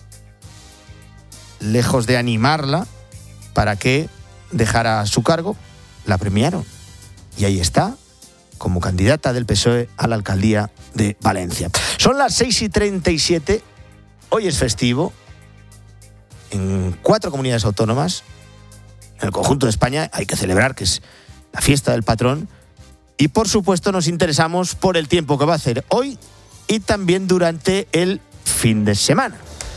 lejos de animarla para que dejara su cargo, la premiaron. Y ahí está, como candidata del P S O E a la alcaldía de Valencia. Son las seis y treinta y siete, hoy es festivo en cuatro comunidades autónomas. En el conjunto de España hay que celebrar que es la fiesta del patrón y por supuesto nos interesamos por el tiempo que va a hacer hoy y también durante el fin de semana.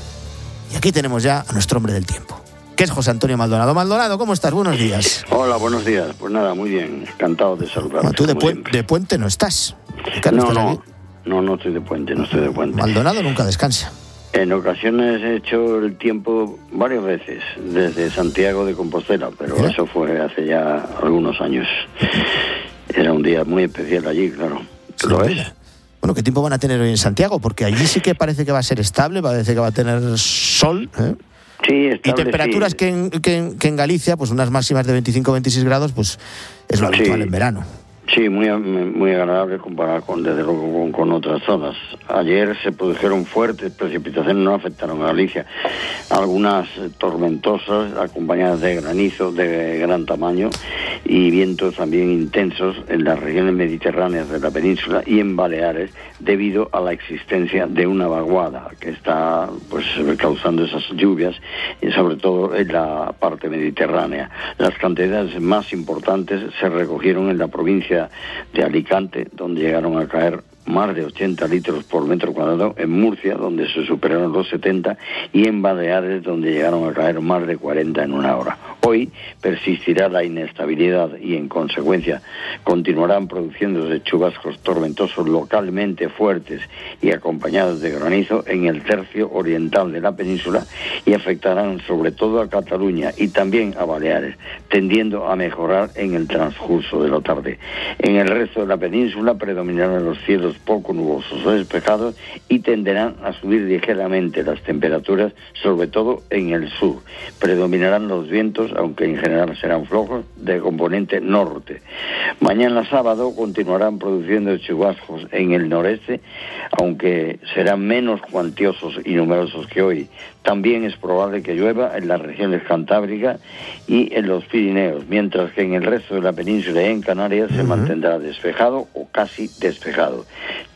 Y aquí tenemos ya a nuestro hombre del tiempo, que es José Antonio Maldonado. Maldonado, ¿cómo estás? Buenos días. Hola, buenos días. Pues nada, muy bien, encantado de saludarte. Bueno, tú de, pu- de puente no estás. No, no, no, no estoy de puente, no estoy de puente. Maldonado nunca descansa. En ocasiones he hecho el tiempo varias veces, desde Santiago de Compostela, pero ¿Eh? eso fue hace ya algunos años. Era un día muy especial allí, claro. Sí, ¿lo es? Bueno, ¿qué tiempo van a tener hoy en Santiago? Porque allí sí que parece que va a ser estable, parece que va a tener sol, ¿eh? Sí, estable, y temperaturas sí. que, en, que, en, que en Galicia, pues unas máximas de veinticinco a veintiséis grados, pues es lo habitual sí. en verano. Sí, muy, muy agradable comparar con, desde luego, con, con otras zonas. Ayer se produjeron fuertes precipitaciones, no afectaron a Galicia. Algunas tormentosas, acompañadas de granizo de gran tamaño y vientos también intensos en las regiones mediterráneas de la península y en Baleares, debido a la existencia de una vaguada que está pues causando esas lluvias, y sobre todo en la parte mediterránea. Las cantidades más importantes se recogieron en la provincia de Alicante, donde llegaron a caer más de ochenta litros por metro cuadrado, en Murcia, donde se superaron los setenta, y en Baleares, donde llegaron a caer más de cuarenta en una hora. Hoy persistirá la inestabilidad y, en consecuencia, continuarán produciéndose chubascos tormentosos localmente fuertes y acompañados de granizo en el tercio oriental de la península y afectarán sobre todo a Cataluña y también a Baleares, tendiendo a mejorar en el transcurso de la tarde. En el resto de la península predominarán los cielos poco nubosos o despejados y tenderán a subir ligeramente las temperaturas, sobre todo en el sur. Predominarán los vientos, aunque en general serán flojos, de componente norte. Mañana sábado continuarán produciendo chubascos en el noreste, aunque serán menos cuantiosos y numerosos que hoy. También es probable que llueva en las regiones cantábricas y en los Pirineos, mientras que en el resto de la península y en Canarias uh-huh. se mantendrá despejado o casi despejado.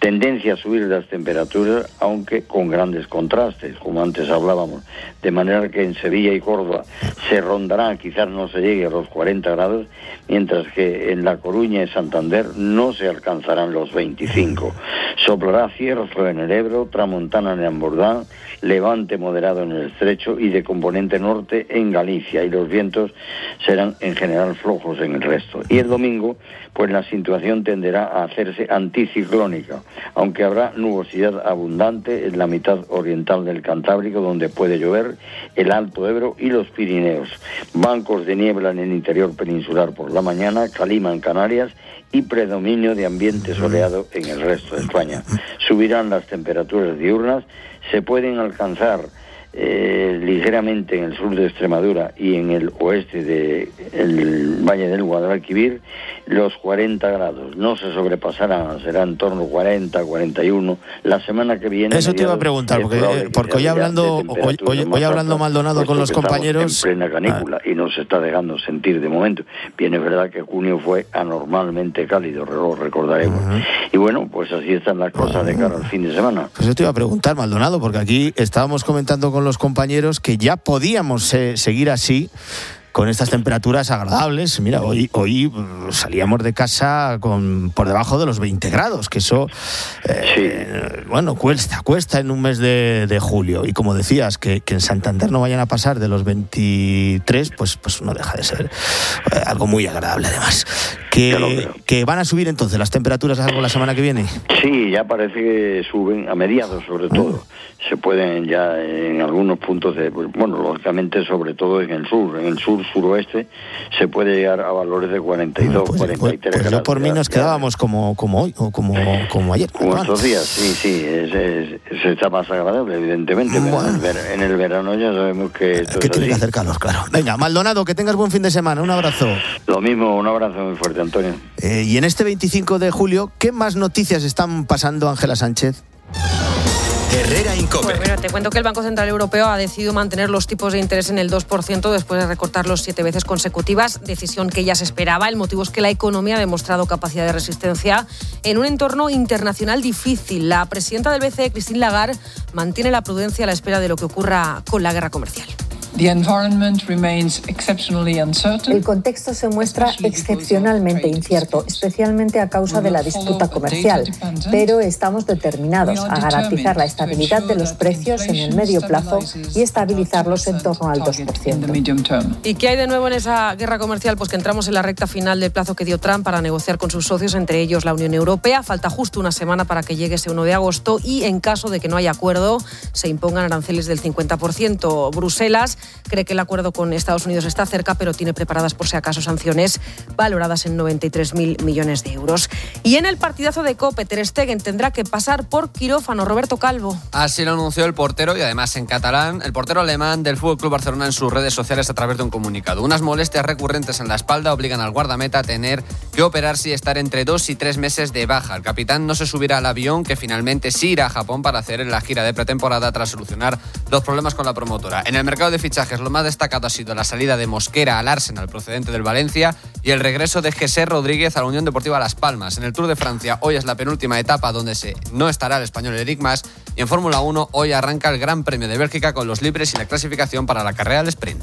Tendencia a subir las temperaturas, aunque con grandes contrastes, como antes hablábamos, de manera que en Sevilla y Córdoba se rondará, quizás no se llegue a los cuarenta grados, mientras que en La Coruña y Santander no se alcanzarán los veinticinco. Soplará cierzo en el Ebro, tramontana en Ambordán, levante moderado en el Estrecho y de componente norte en Galicia, y los vientos serán en general flojos en el resto. Y el domingo, pues la situación tenderá a hacerse anticiclónica, aunque habrá nubosidad abundante en la mitad oriental del Cantábrico, donde puede llover, el Alto Ebro y los Pirineos. Bancos de niebla en el interior peninsular por la mañana, calima en Canarias y predominio de ambiente soleado en el resto de España. Subirán las temperaturas diurnas, se pueden alcanzar eh, ligeramente en el sur de Extremadura y en el oeste del Valle del Guadalquivir los cuarenta grados. No se sobrepasarán, será en torno a cuarenta, cuarenta y uno. La semana que viene... Eso te iba a preguntar, porque, porque hoy hablando, hoy, hoy, hoy hablando Maldonado con los compañeros... En plena canícula ah. y no se está dejando sentir de momento. Bien, es verdad que junio fue anormalmente cálido, lo recordaremos. Uh-huh. Y bueno, pues así están las cosas uh-huh. de cara al fin de semana. Pues yo te iba a preguntar, Maldonado, porque aquí estábamos comentando con los compañeros que ya podíamos eh, seguir así, con estas temperaturas agradables. Mira, hoy hoy salíamos de casa con por debajo de los veinte grados, que eso, eh, sí. bueno, cuesta, cuesta en un mes de, de julio. Y como decías, que, que en Santander no vayan a pasar de los veintitrés, pues, pues no deja de ser eh, algo muy agradable además. Que, que van a subir entonces las temperaturas algo la semana que viene. Sí, ya parece que suben a mediados sobre todo. Ah. Se pueden ya en algunos puntos de, bueno, lógicamente sobre todo en el sur, en el sur suroeste se puede llegar a valores de cuarenta y dos, pues, cuarenta y tres pues, pues grados. Yo por mí nos quedábamos como, como hoy o como, como ayer. Como estos días, sí, sí, es, es, se está más agradable, evidentemente. Bueno. Pero en, el ver, en el verano ya sabemos que esto que es tiene así. que hacer calor, claro. Venga, Maldonado, que tengas buen fin de semana. Un abrazo. Lo mismo, un abrazo muy fuerte, Antonio. Eh, y en este veinticinco de julio, ¿qué más noticias están pasando, Ángela Sánchez? Herrera Incope. Pues mira, te cuento que el Banco Central Europeo ha decidido mantener los tipos de interés en el dos por ciento después de recortarlos siete veces consecutivas, decisión que ya se esperaba. El motivo es que la economía ha demostrado capacidad de resistencia en un entorno internacional difícil. La presidenta del B C E, Christine Lagarde, mantiene la prudencia a la espera de lo que ocurra con la guerra comercial. El contexto se muestra excepcionalmente incierto, especialmente a causa de la disputa comercial, pero estamos determinados a garantizar la estabilidad de los precios en el medio plazo y estabilizarlos en torno al dos por ciento. ¿Y qué hay de nuevo en esa guerra comercial? Pues que entramos en la recta final del plazo que dio Trump para negociar con sus socios, entre ellos la Unión Europea. Falta justo una semana para que llegue ese uno de agosto y, en caso de que no haya acuerdo, se impongan aranceles del cincuenta por ciento. Bruselas cree que el acuerdo con Estados Unidos está cerca, pero tiene preparadas por si acaso sanciones valoradas en noventa y tres mil millones de euros. Y en el partidazo de COPE, Ter Stegen tendrá que pasar por quirófano. Roberto Calvo. Así lo anunció el portero y además en catalán, el portero alemán del F C Barcelona en sus redes sociales a través de un comunicado. Unas molestias recurrentes en la espalda obligan al guardameta a tener que operarse y estar entre dos y tres meses de baja. El capitán no se subirá al avión, que finalmente sí irá a Japón para hacer la gira de pretemporada tras solucionar los problemas con la promotora. En el mercado de fichajes, lo más destacado ha sido la salida de Mosquera al Arsenal procedente del Valencia y el regreso de José Rodríguez a la Unión Deportiva Las Palmas. En el Tour de Francia hoy es la penúltima etapa donde se no estará el español Enric Mas, y en Fórmula uno hoy arranca el Gran Premio de Bélgica con los libres y la clasificación para la carrera del sprint.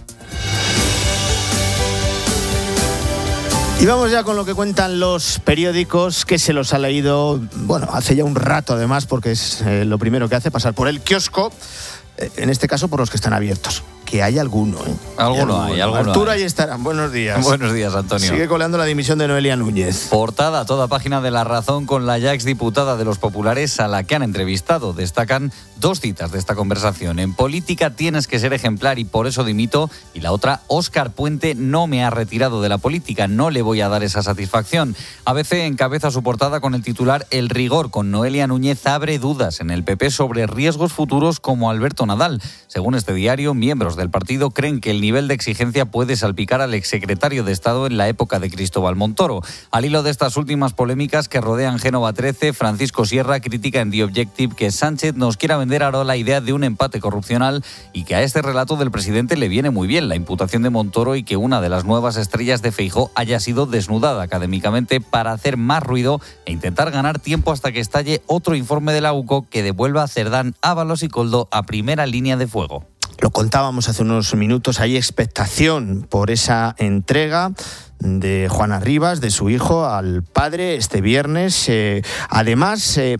Y vamos ya con lo que cuentan los periódicos, que se los ha leído, bueno, hace ya un rato además, porque es eh, lo primero que hace, pasar por el kiosco, eh, en este caso por los que están abiertos. Que hay alguno, ¿eh? Alguno hay, alguno Arturo, hay. ahí estarán. Buenos días. Buenos días, Antonio. Sigue coleando la dimisión de Noelia Núñez. Portada a toda página de La Razón con la ya exdiputada de los populares a la que han entrevistado. Destacan dos citas de esta conversación. En política tienes que ser ejemplar y por eso dimito. Y la otra, Óscar Puente no me ha retirado de la política. No le voy a dar esa satisfacción. A B C encabeza su portada con el titular El rigor con Noelia Núñez abre dudas en el P P sobre riesgos futuros como Alberto Nadal. Según este diario, miembros de del partido creen que el nivel de exigencia puede salpicar al exsecretario de Estado en la época de Cristóbal Montoro. Al hilo de estas últimas polémicas que rodean Génova trece, Francisco Sierra critica en The Objective que Sánchez nos quiera vender ahora la idea de un empate corrupcional y que a este relato del presidente le viene muy bien la imputación de Montoro y que una de las nuevas estrellas de Feijóo haya sido desnudada académicamente para hacer más ruido e intentar ganar tiempo hasta que estalle otro informe de la U C O que devuelva a Cerdán, Ábalos y Koldo a primera línea de fuego. Lo contábamos hace unos minutos, hay expectación por esa entrega de Juana Rivas, de su hijo, al padre este viernes. Eh, además, eh,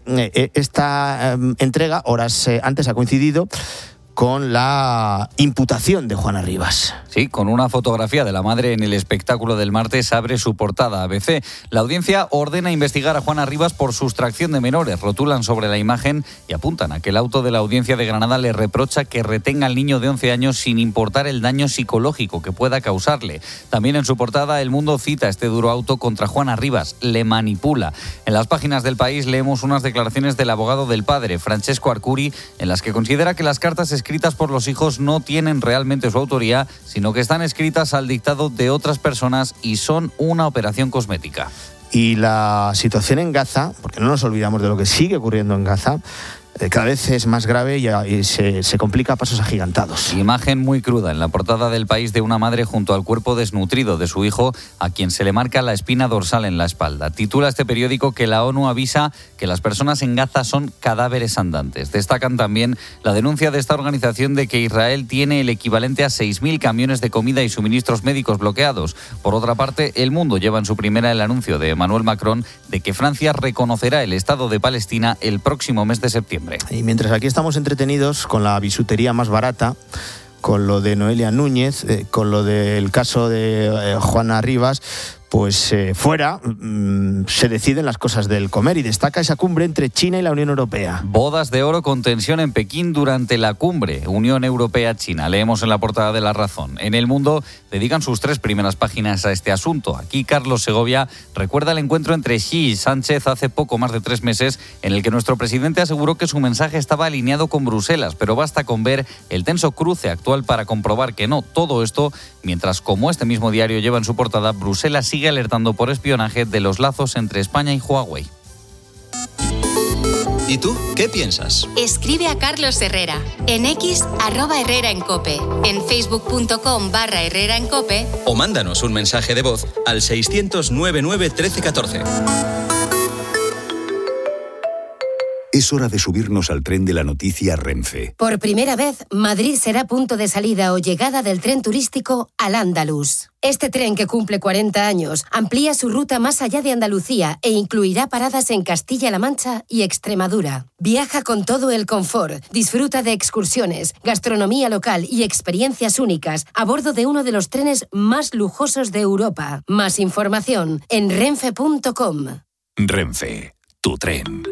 esta eh, entrega, horas eh, antes, ha coincidido con la imputación de Juana Rivas. Sí, con una fotografía de la madre en el espectáculo del martes abre su portada A B C. La audiencia ordena investigar a Juana Rivas por sustracción de menores. Rotulan sobre la imagen y apuntan a que el auto de la audiencia de Granada le reprocha que retenga al niño de once años sin importar el daño psicológico que pueda causarle. También en su portada El Mundo cita este duro auto contra Juana Rivas. Le manipula. En las páginas del País leemos unas declaraciones del abogado del padre, Francesco Arcuri, en las que considera que las cartas escritas por los hijos no tienen realmente su autoría, sino que están escritas al dictado de otras personas y son una operación cosmética. Y la situación en Gaza, porque no nos olvidamos de lo que sigue ocurriendo en Gaza, cada vez es más grave y, y se, se complica a pasos agigantados. Imagen muy cruda en la portada del País de una madre junto al cuerpo desnutrido de su hijo, a quien se le marca la espina dorsal en la espalda. Titula este periódico que la ONU avisa que las personas en Gaza son cadáveres andantes. Destacan también la denuncia de esta organización de que Israel tiene el equivalente a seis mil camiones de comida y suministros médicos bloqueados. Por otra parte, El Mundo lleva en su primera el anuncio de Emmanuel Macron de que Francia reconocerá el Estado de Palestina el próximo mes de septiembre. Y mientras aquí estamos entretenidos con la bisutería más barata, con lo de Noelia Núñez, eh, con lo del caso de eh, Juana Rivas, pues eh, fuera mmm, se deciden las cosas del comer y destaca esa cumbre entre China y la Unión Europea. Bodas de oro con tensión en Pekín durante la cumbre Unión Europea-China. Leemos en la portada de La Razón. En El Mundo dedican sus tres primeras páginas a este asunto. Aquí Carlos Segovia recuerda el encuentro entre Xi y Sánchez hace poco más de tres meses en el que nuestro presidente aseguró que su mensaje estaba alineado con Bruselas, pero basta con ver el tenso cruce actual para comprobar que no. Todo esto mientras, como este mismo diario lleva en su portada, Bruselas sigue alertando por espionaje de los lazos entre España y Huawei. ¿Y tú qué piensas? Escribe a Carlos Herrera en X, arroba Herrera en Cope, en facebook.com barra Herrera en Cope o mándanos un mensaje de voz al seiscientos noventa y nueve trece catorce. Es hora de subirnos al tren de la noticia Renfe. Por primera vez, Madrid será punto de salida o llegada del tren turístico Al-Ándalus. Este tren, que cumple cuarenta años, amplía su ruta más allá de Andalucía e incluirá paradas en Castilla-La Mancha y Extremadura. Viaja con todo el confort, disfruta de excursiones, gastronomía local y experiencias únicas a bordo de uno de los trenes más lujosos de Europa. Más información en renfe punto com. Renfe, tu tren.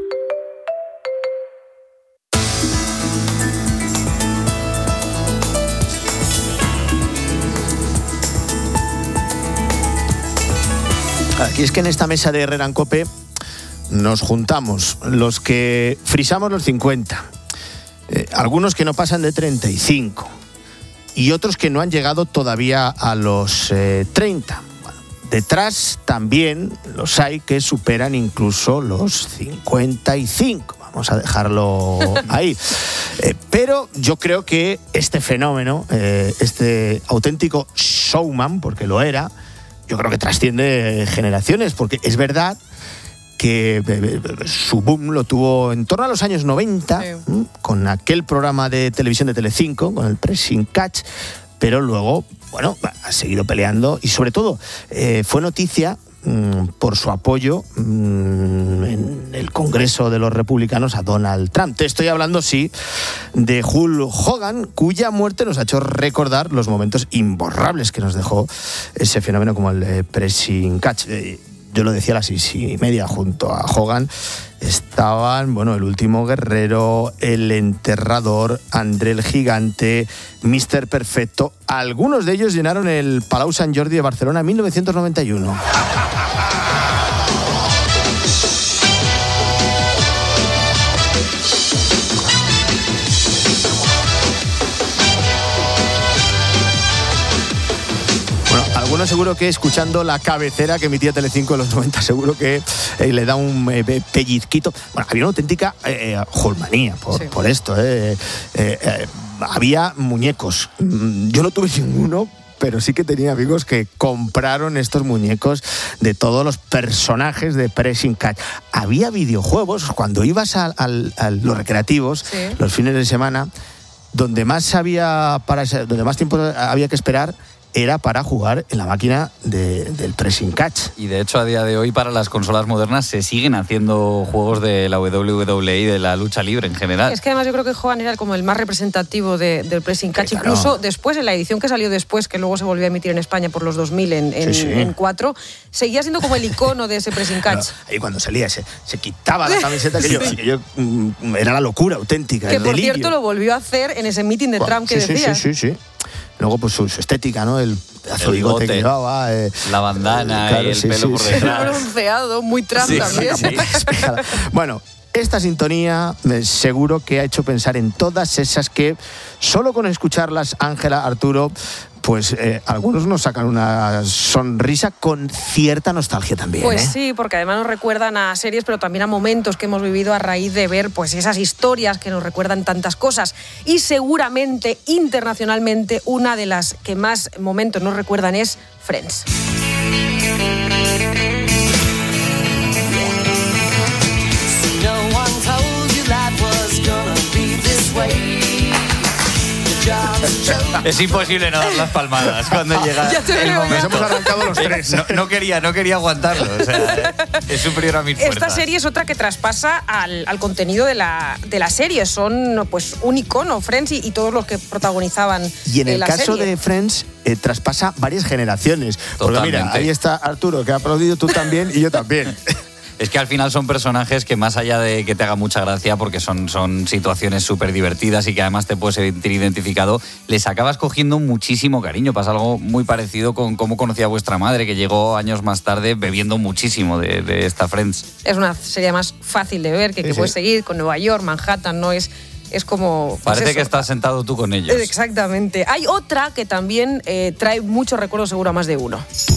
Aquí es que en esta mesa de Herrera en Cope nos juntamos los que frisamos los cincuenta, eh, algunos que no pasan de treinta y cinco y otros que no han llegado todavía a los eh, treinta. Bueno, detrás también los hay que superan incluso los cincuenta y cinco. Vamos a dejarlo ahí. Eh, pero yo creo que este fenómeno, eh, este auténtico showman, porque lo era, yo creo que trasciende generaciones, porque es verdad que su boom lo tuvo en torno a los años noventa, sí, con aquel programa de televisión de Telecinco, con el Pressing Catch, pero luego, bueno, ha seguido peleando y sobre todo eh, fue noticia mmm, por su apoyo mmm, en el Congreso de los Republicanos a Donald Trump. Te estoy hablando, sí, de Hulk Hogan, cuya muerte nos ha hecho recordar los momentos imborrables que nos dejó ese fenómeno como el de Pressing Catch. Eh, Yo lo decía a las seis y media, junto a Hogan estaban, bueno, el último guerrero, el enterrador, André el gigante, míster Perfecto. Algunos de ellos llenaron el Palau Sant Jordi de Barcelona en mil novecientos noventa y uno. Bueno, seguro que escuchando la cabecera que emitía Telecinco en los noventa, seguro que eh, le da un eh, pellizquito. Bueno, había una auténtica eh, holmanía por, sí. por esto. Eh. Eh, eh, había muñecos. Yo no tuve ninguno, pero sí que tenía amigos que compraron estos muñecos de todos los personajes de Pressing Catch. Había videojuegos, cuando ibas a, a, a los recreativos, sí. los fines de semana, donde más había para donde más tiempo había que esperar era para jugar en la máquina de, del Pressing Catch. Y de hecho a día de hoy para las consolas modernas se siguen haciendo juegos de la W W E y de la lucha libre en general. Es que además yo creo que Hogan era como el más representativo de, del Pressing Catch, sí, claro. Incluso después, en la edición que salió después, que luego se volvió a emitir en España por los dos mil en, en, sí, sí. en cuatro, seguía siendo como el icono de ese Pressing Catch. Claro, ahí cuando salía se, se quitaba la camiseta que yo, sí. que yo mm, era la locura auténtica. Que el por delirio. Cierto lo volvió a hacer en ese meeting de bueno, Trump que sí, decías. Sí, sí, sí, sí. Luego, pues su, su estética, ¿no? El pedazo de bigote que llevaba. Eh, la bandana eh, claro, y el sí, pelo sí, por sí. detrás. Bronceado, muy Trump sí, también. Sí, sí. Bueno, esta sintonía eh, seguro que ha hecho pensar en todas esas que solo con escucharlas, Ángela, Arturo, pues eh, algunos nos sacan una sonrisa con cierta nostalgia también. Pues ¿eh? sí, porque además nos recuerdan a series, pero también a momentos que hemos vivido a raíz de ver pues esas historias que nos recuerdan tantas cosas. Y seguramente, internacionalmente, una de las que más momentos nos recuerdan es Friends. Es imposible no dar las palmadas cuando llega el momento. Nos hemos arrancado los tres. No, no quería, no quería aguantarlo. O sea, es superior a mis fuerzas. Esta serie es otra que traspasa al, al contenido de la, de la serie. Son pues un icono, Friends y, y todos los que protagonizaban Y en el la caso serie. de Friends eh, traspasa varias generaciones. Totalmente. Porque mira, ahí está Arturo, que ha aplaudido, tú también y yo también. Es que al final son personajes que más allá de que te haga mucha gracia, porque son, son situaciones súper divertidas y que además te puedes sentir identificado, les acabas cogiendo muchísimo cariño. Pasa algo muy parecido con cómo conocí a vuestra madre, que llegó años más tarde bebiendo muchísimo de, de esta Friends. Es una serie más fácil de ver, que, que sí, puedes sí. seguir con Nueva York, Manhattan, no es... Es como... Pues Parece eso. que estás sentado tú con ellos. Exactamente. Hay otra que también eh, trae muchos recuerdos, seguro a más de uno.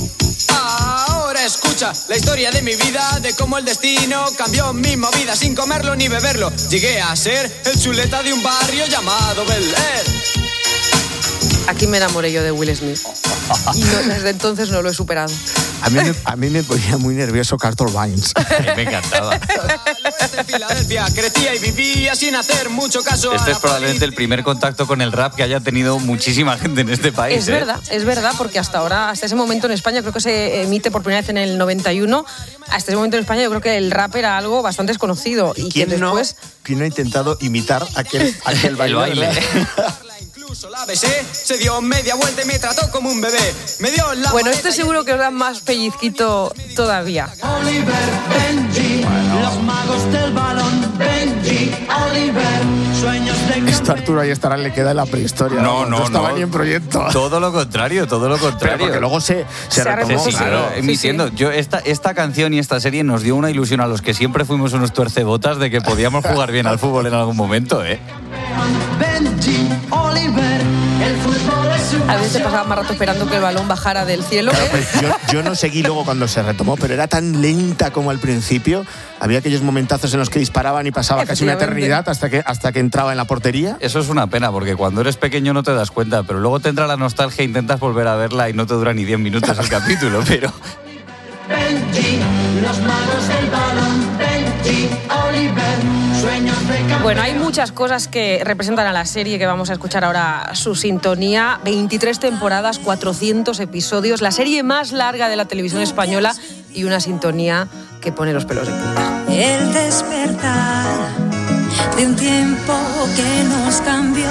Ahora escucha la historia de mi vida, de cómo el destino cambió mi movida sin comerlo ni beberlo. Llegué a ser el chuleta de un barrio llamado Bel Air. Aquí me enamoré yo de Will Smith. Y no, desde entonces no lo he superado. A mí, me, a mí me ponía muy nervioso Carter Vines. A mí me encantaba. En Filadelfia crecía y vivía sin hacer mucho caso. Este es probablemente el primer contacto con el rap que haya tenido muchísima gente en este país. Es ¿eh? verdad, es verdad, porque hasta ahora, hasta ese momento en España, creo que se emite por primera vez en el noventa y uno, hasta ese momento en España yo creo que el rap era algo bastante desconocido. ¿Y, y quién que después... no, quién no ha intentado imitar aquel, aquel baile? baile. Incluso la besé, se dio media vuelta y me trató como un bebé. Me dio la bueno, esto seguro que os da más pellizquito todavía. Oliver, Benji, bueno. Los magos del balón, Benji, Oliver, sueños de... Esto Arturo ahí estará, le queda en la prehistoria. No, no, no. estaba no. ni en proyecto. Todo lo contrario, todo lo contrario. Pero porque luego se, se, se retomó. Sí, sí, claro, sí, emitiendo. sí. Yo, esta, esta canción y esta serie nos dio una ilusión a los que siempre fuimos unos tuercebotas de que podíamos jugar bien al fútbol en algún momento, ¿eh? Benji, Oliver, el fútbol es su A veces pasaba más rato esperando que el balón bajara del cielo. Claro, ¿eh? pues yo, yo no seguí luego cuando se retomó, pero era tan lenta como al principio. Había aquellos momentazos en los que disparaban y pasaba casi una eternidad hasta que, hasta que entraba en la portería. Eso es una pena, porque cuando eres pequeño no te das cuenta, pero luego te entra la nostalgia e intentas volver a verla y no te dura ni diez minutos el capítulo, pero... Benji, los magos del balón, Benji, Oliver, sueños de campeón. Bueno, hay muchas cosas que representan a la serie que vamos a escuchar ahora su sintonía. veintitrés temporadas, cuatrocientos episodios, la serie más larga de la televisión española y una sintonía que pone los pelos de punta. El despertar de un tiempo que nos cambió.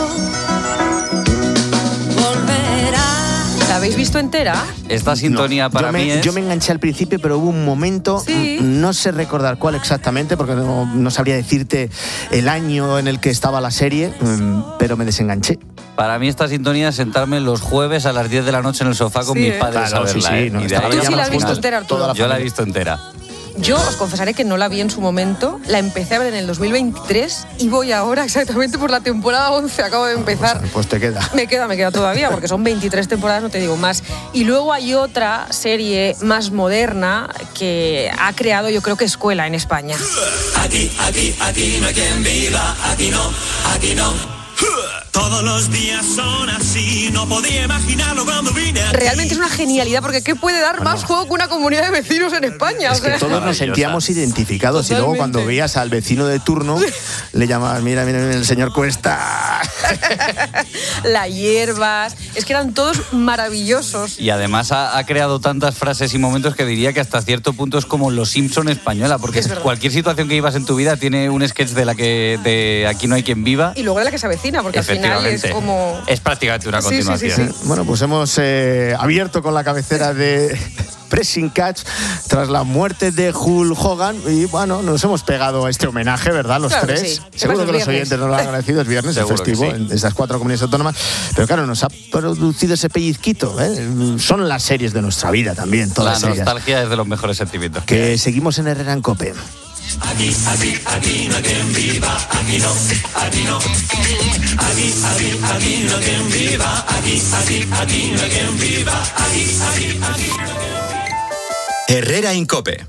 ¿La habéis visto entera? Esta sintonía no, para yo me, mí es... Yo me enganché al principio, pero hubo un momento, sí. no sé recordar cuál exactamente, porque no, no sabría decirte el año en el que estaba la serie, pero me desenganché. Para mí esta sintonía es sentarme los jueves a las diez de la noche en el sofá con sí, mis ¿eh? padres claro, a verla. Sí, sí, ¿eh? no, y de ahí ¿Tú sí la has visto final. entera, Arturo? Yo la he visto entera. Yo os confesaré que no la vi en su momento, la empecé a ver en el dos mil veintitrés y voy ahora exactamente por la temporada once, acabo de empezar. Pues, pues te queda. Me queda, me queda todavía, porque son veintitrés temporadas, no te digo más. Y luego hay otra serie más moderna que ha creado, yo creo que escuela en España. Aquí, aquí, aquí no hay quien viva, aquí no, aquí no. Todos los días son así, no podía imaginarlo cuando vine aquí. Realmente es una genialidad, porque ¿qué puede dar bueno, más juego que una comunidad de vecinos en España? Es que o sea, todos nos sentíamos identificados. Totalmente. Y luego cuando veías al vecino de turno, le llamabas, mira, mira, mira, el señor Cuesta. La hierbas, es que eran todos maravillosos. Y además ha, ha creado tantas frases y momentos que diría que hasta cierto punto es como Los Simpson española, porque cualquier situación que vivas en tu vida tiene un sketch de la que de Aquí no hay quien viva. Y luego de la que se avecina, porque al final es como... Es prácticamente una continuación. Sí, sí, sí, sí. Bueno, pues hemos eh, abierto con la cabecera de Pressing Catch tras la muerte de Hulk Hogan y bueno, nos hemos pegado a este homenaje, ¿verdad? Los claro tres. Que sí. Seguro que los oyentes nos lo han agradecido, es viernes, es festivo sí. en estas cuatro comunidades autónomas. Pero claro, nos ha producido ese pellizquito, ¿eh? Son las series de nuestra vida también, todas La ellas. nostalgia es de los mejores sentimientos. Que seguimos en Herrera en COPE. Aquí, aquí, aquí no hay quien viva, aquí no, aquí no. Aquí, aquí, aquí no hay quien viva, aquí, aquí, aquí no hay quien viva, aquí, aquí, aquí no hay quien viva. Herrera en COPE.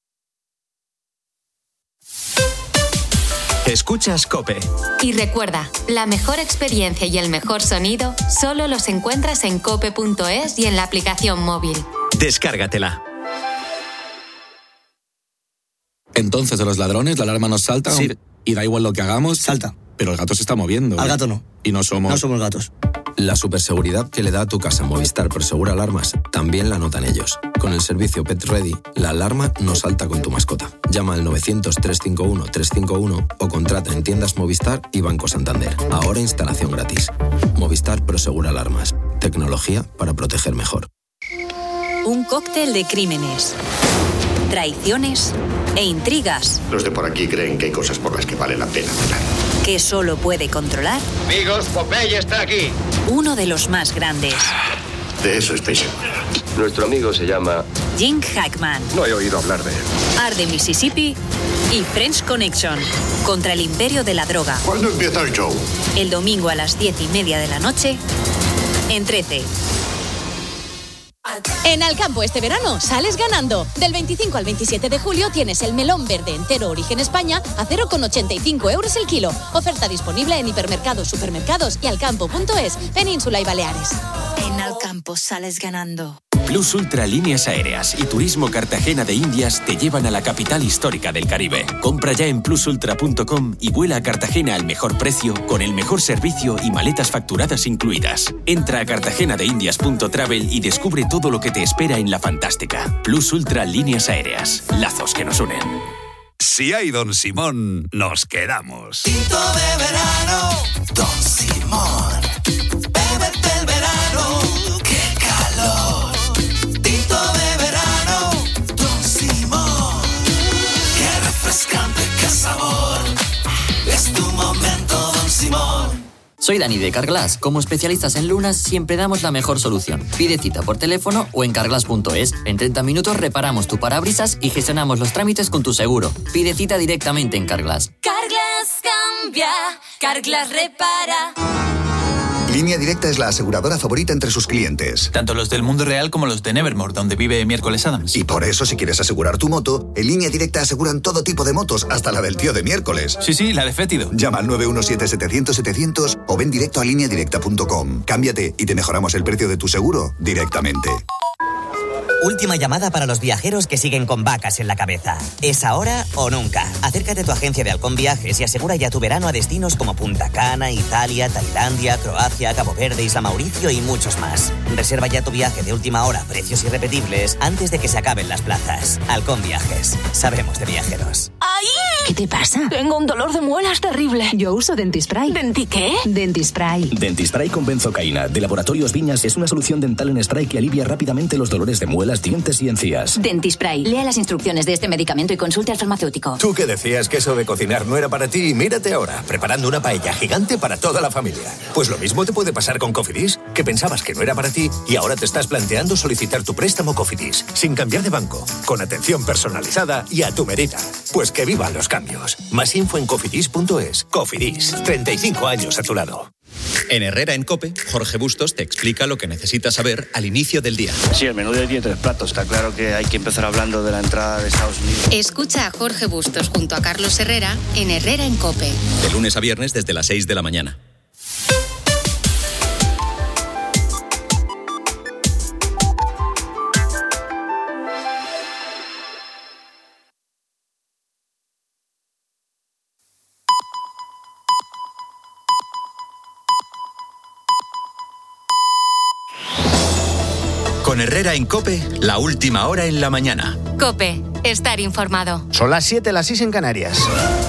Escuchas COPE. Y recuerda, la mejor experiencia y el mejor sonido solo los encuentras en cope punto es y en la aplicación móvil. Descárgatela. Entonces, de los ladrones, la alarma nos salta sí. y da igual lo que hagamos. Salta. Pero el gato se está moviendo. Al gato no. Y no somos... No somos gatos. La superseguridad que le da a tu casa Movistar Prosegur Alarmas también la notan ellos. Con el servicio Pet Ready, la alarma no salta con tu mascota. Llama al novecientos, trescientos cincuenta y uno, trescientos cincuenta y uno o contrata en tiendas Movistar y Banco Santander. Ahora instalación gratis. Movistar Prosegur Alarmas. Tecnología para proteger mejor. Un cóctel de crímenes, traiciones e intrigas. Los de por aquí creen que hay cosas por las que vale la pena cenar. Que solo puede controlar... Amigos, Popeye está aquí. Uno de los más grandes. De eso estoy seguro. Nuestro amigo se llama... Jim Hackman. No he oído hablar de él. Art de Mississippi y French Connection. Contra el imperio de la droga. ¿Cuándo empieza el show? El domingo a las diez y media de la noche en trece. En Alcampo este verano sales ganando. Del veinticinco al veintisiete de julio tienes el melón verde entero Origen España a cero coma ochenta y cinco euros el kilo. Oferta disponible en hipermercados, supermercados y alcampo punto es, Península y Baleares. En Alcampo sales ganando. Plus Ultra Líneas Aéreas y Turismo Cartagena de Indias te llevan a la capital histórica del Caribe. Compra ya en plus ultra punto com y vuela a Cartagena al mejor precio, con el mejor servicio y maletas facturadas incluidas. Entra a cartagena de indias punto travel y descubre todo lo que te espera en la fantástica. Plus Ultra Líneas Aéreas. Lazos que nos unen. Si hay Don Simón, nos quedamos. Tinto de verano, Don Simón. Bébete el verano, qué calor. Tinto de verano, Don Simón. Qué refrescante, qué sabor. Es tu momento, Don Simón. Soy Dani de Carglass. Como especialistas en lunas, siempre damos la mejor solución. Pide cita por teléfono o en carglass punto es. En treinta minutos reparamos tu parabrisas y gestionamos los trámites con tu seguro. Pide cita directamente en Carglass. Carglass cambia, Carglass repara. Línea Directa es la aseguradora favorita entre sus clientes. Tanto los del mundo real como los de Nevermore, donde vive Miércoles Adams. Y por eso, si quieres asegurar tu moto, en Línea Directa aseguran todo tipo de motos, hasta la del tío de Miércoles. Sí, sí, la de Fétido. Llama al nueve uno siete, setecientos, setecientos o ven directo a línea directa punto com. Cámbiate y te mejoramos el precio de tu seguro directamente. Última llamada para los viajeros que siguen con vacas en la cabeza. ¿Es ahora o nunca? Acércate a tu agencia de Halcón Viajes y asegura ya tu verano a destinos como Punta Cana, Italia, Tailandia, Croacia, Cabo Verde, Isla Mauricio y muchos más. Reserva ya tu viaje de última hora, precios irrepetibles, antes de que se acaben las plazas. Halcón Viajes. Sabemos de viajeros. ¡Ay! ¿Qué te pasa? Tengo un dolor de muelas terrible. Yo uso Dentispray. ¿Denti qué? Dentispray. Dentispray con benzocaína de Laboratorios Viñas es una solución dental en spray que alivia rápidamente los dolores de muelas, dientes y encías. Dentispray. Lea las instrucciones de este medicamento y consulte al farmacéutico. Tú que decías que eso de cocinar no era para ti, mírate ahora, preparando una paella gigante para toda la familia. Pues lo mismo te puede pasar con Cofidis, que pensabas que no era para ti y ahora te estás planteando solicitar tu préstamo Cofidis, sin cambiar de banco, con atención personalizada y a tu medida. Pues que vivan los cambios. Más info en cofidis punto es. Cofidis, treinta y cinco años a tu lado. En Herrera en COPE, Jorge Bustos te explica lo que necesitas saber al inicio del día. Sí, el menú de tiene tres platos. Está claro que hay que empezar hablando de la entrada de Estados Unidos. Escucha a Jorge Bustos junto a Carlos Herrera en Herrera en COPE. De lunes a viernes desde las seis de la mañana. Con Herrera en COPE, la última hora en la mañana. COPE, estar informado. Son las siete, las seis en Canarias.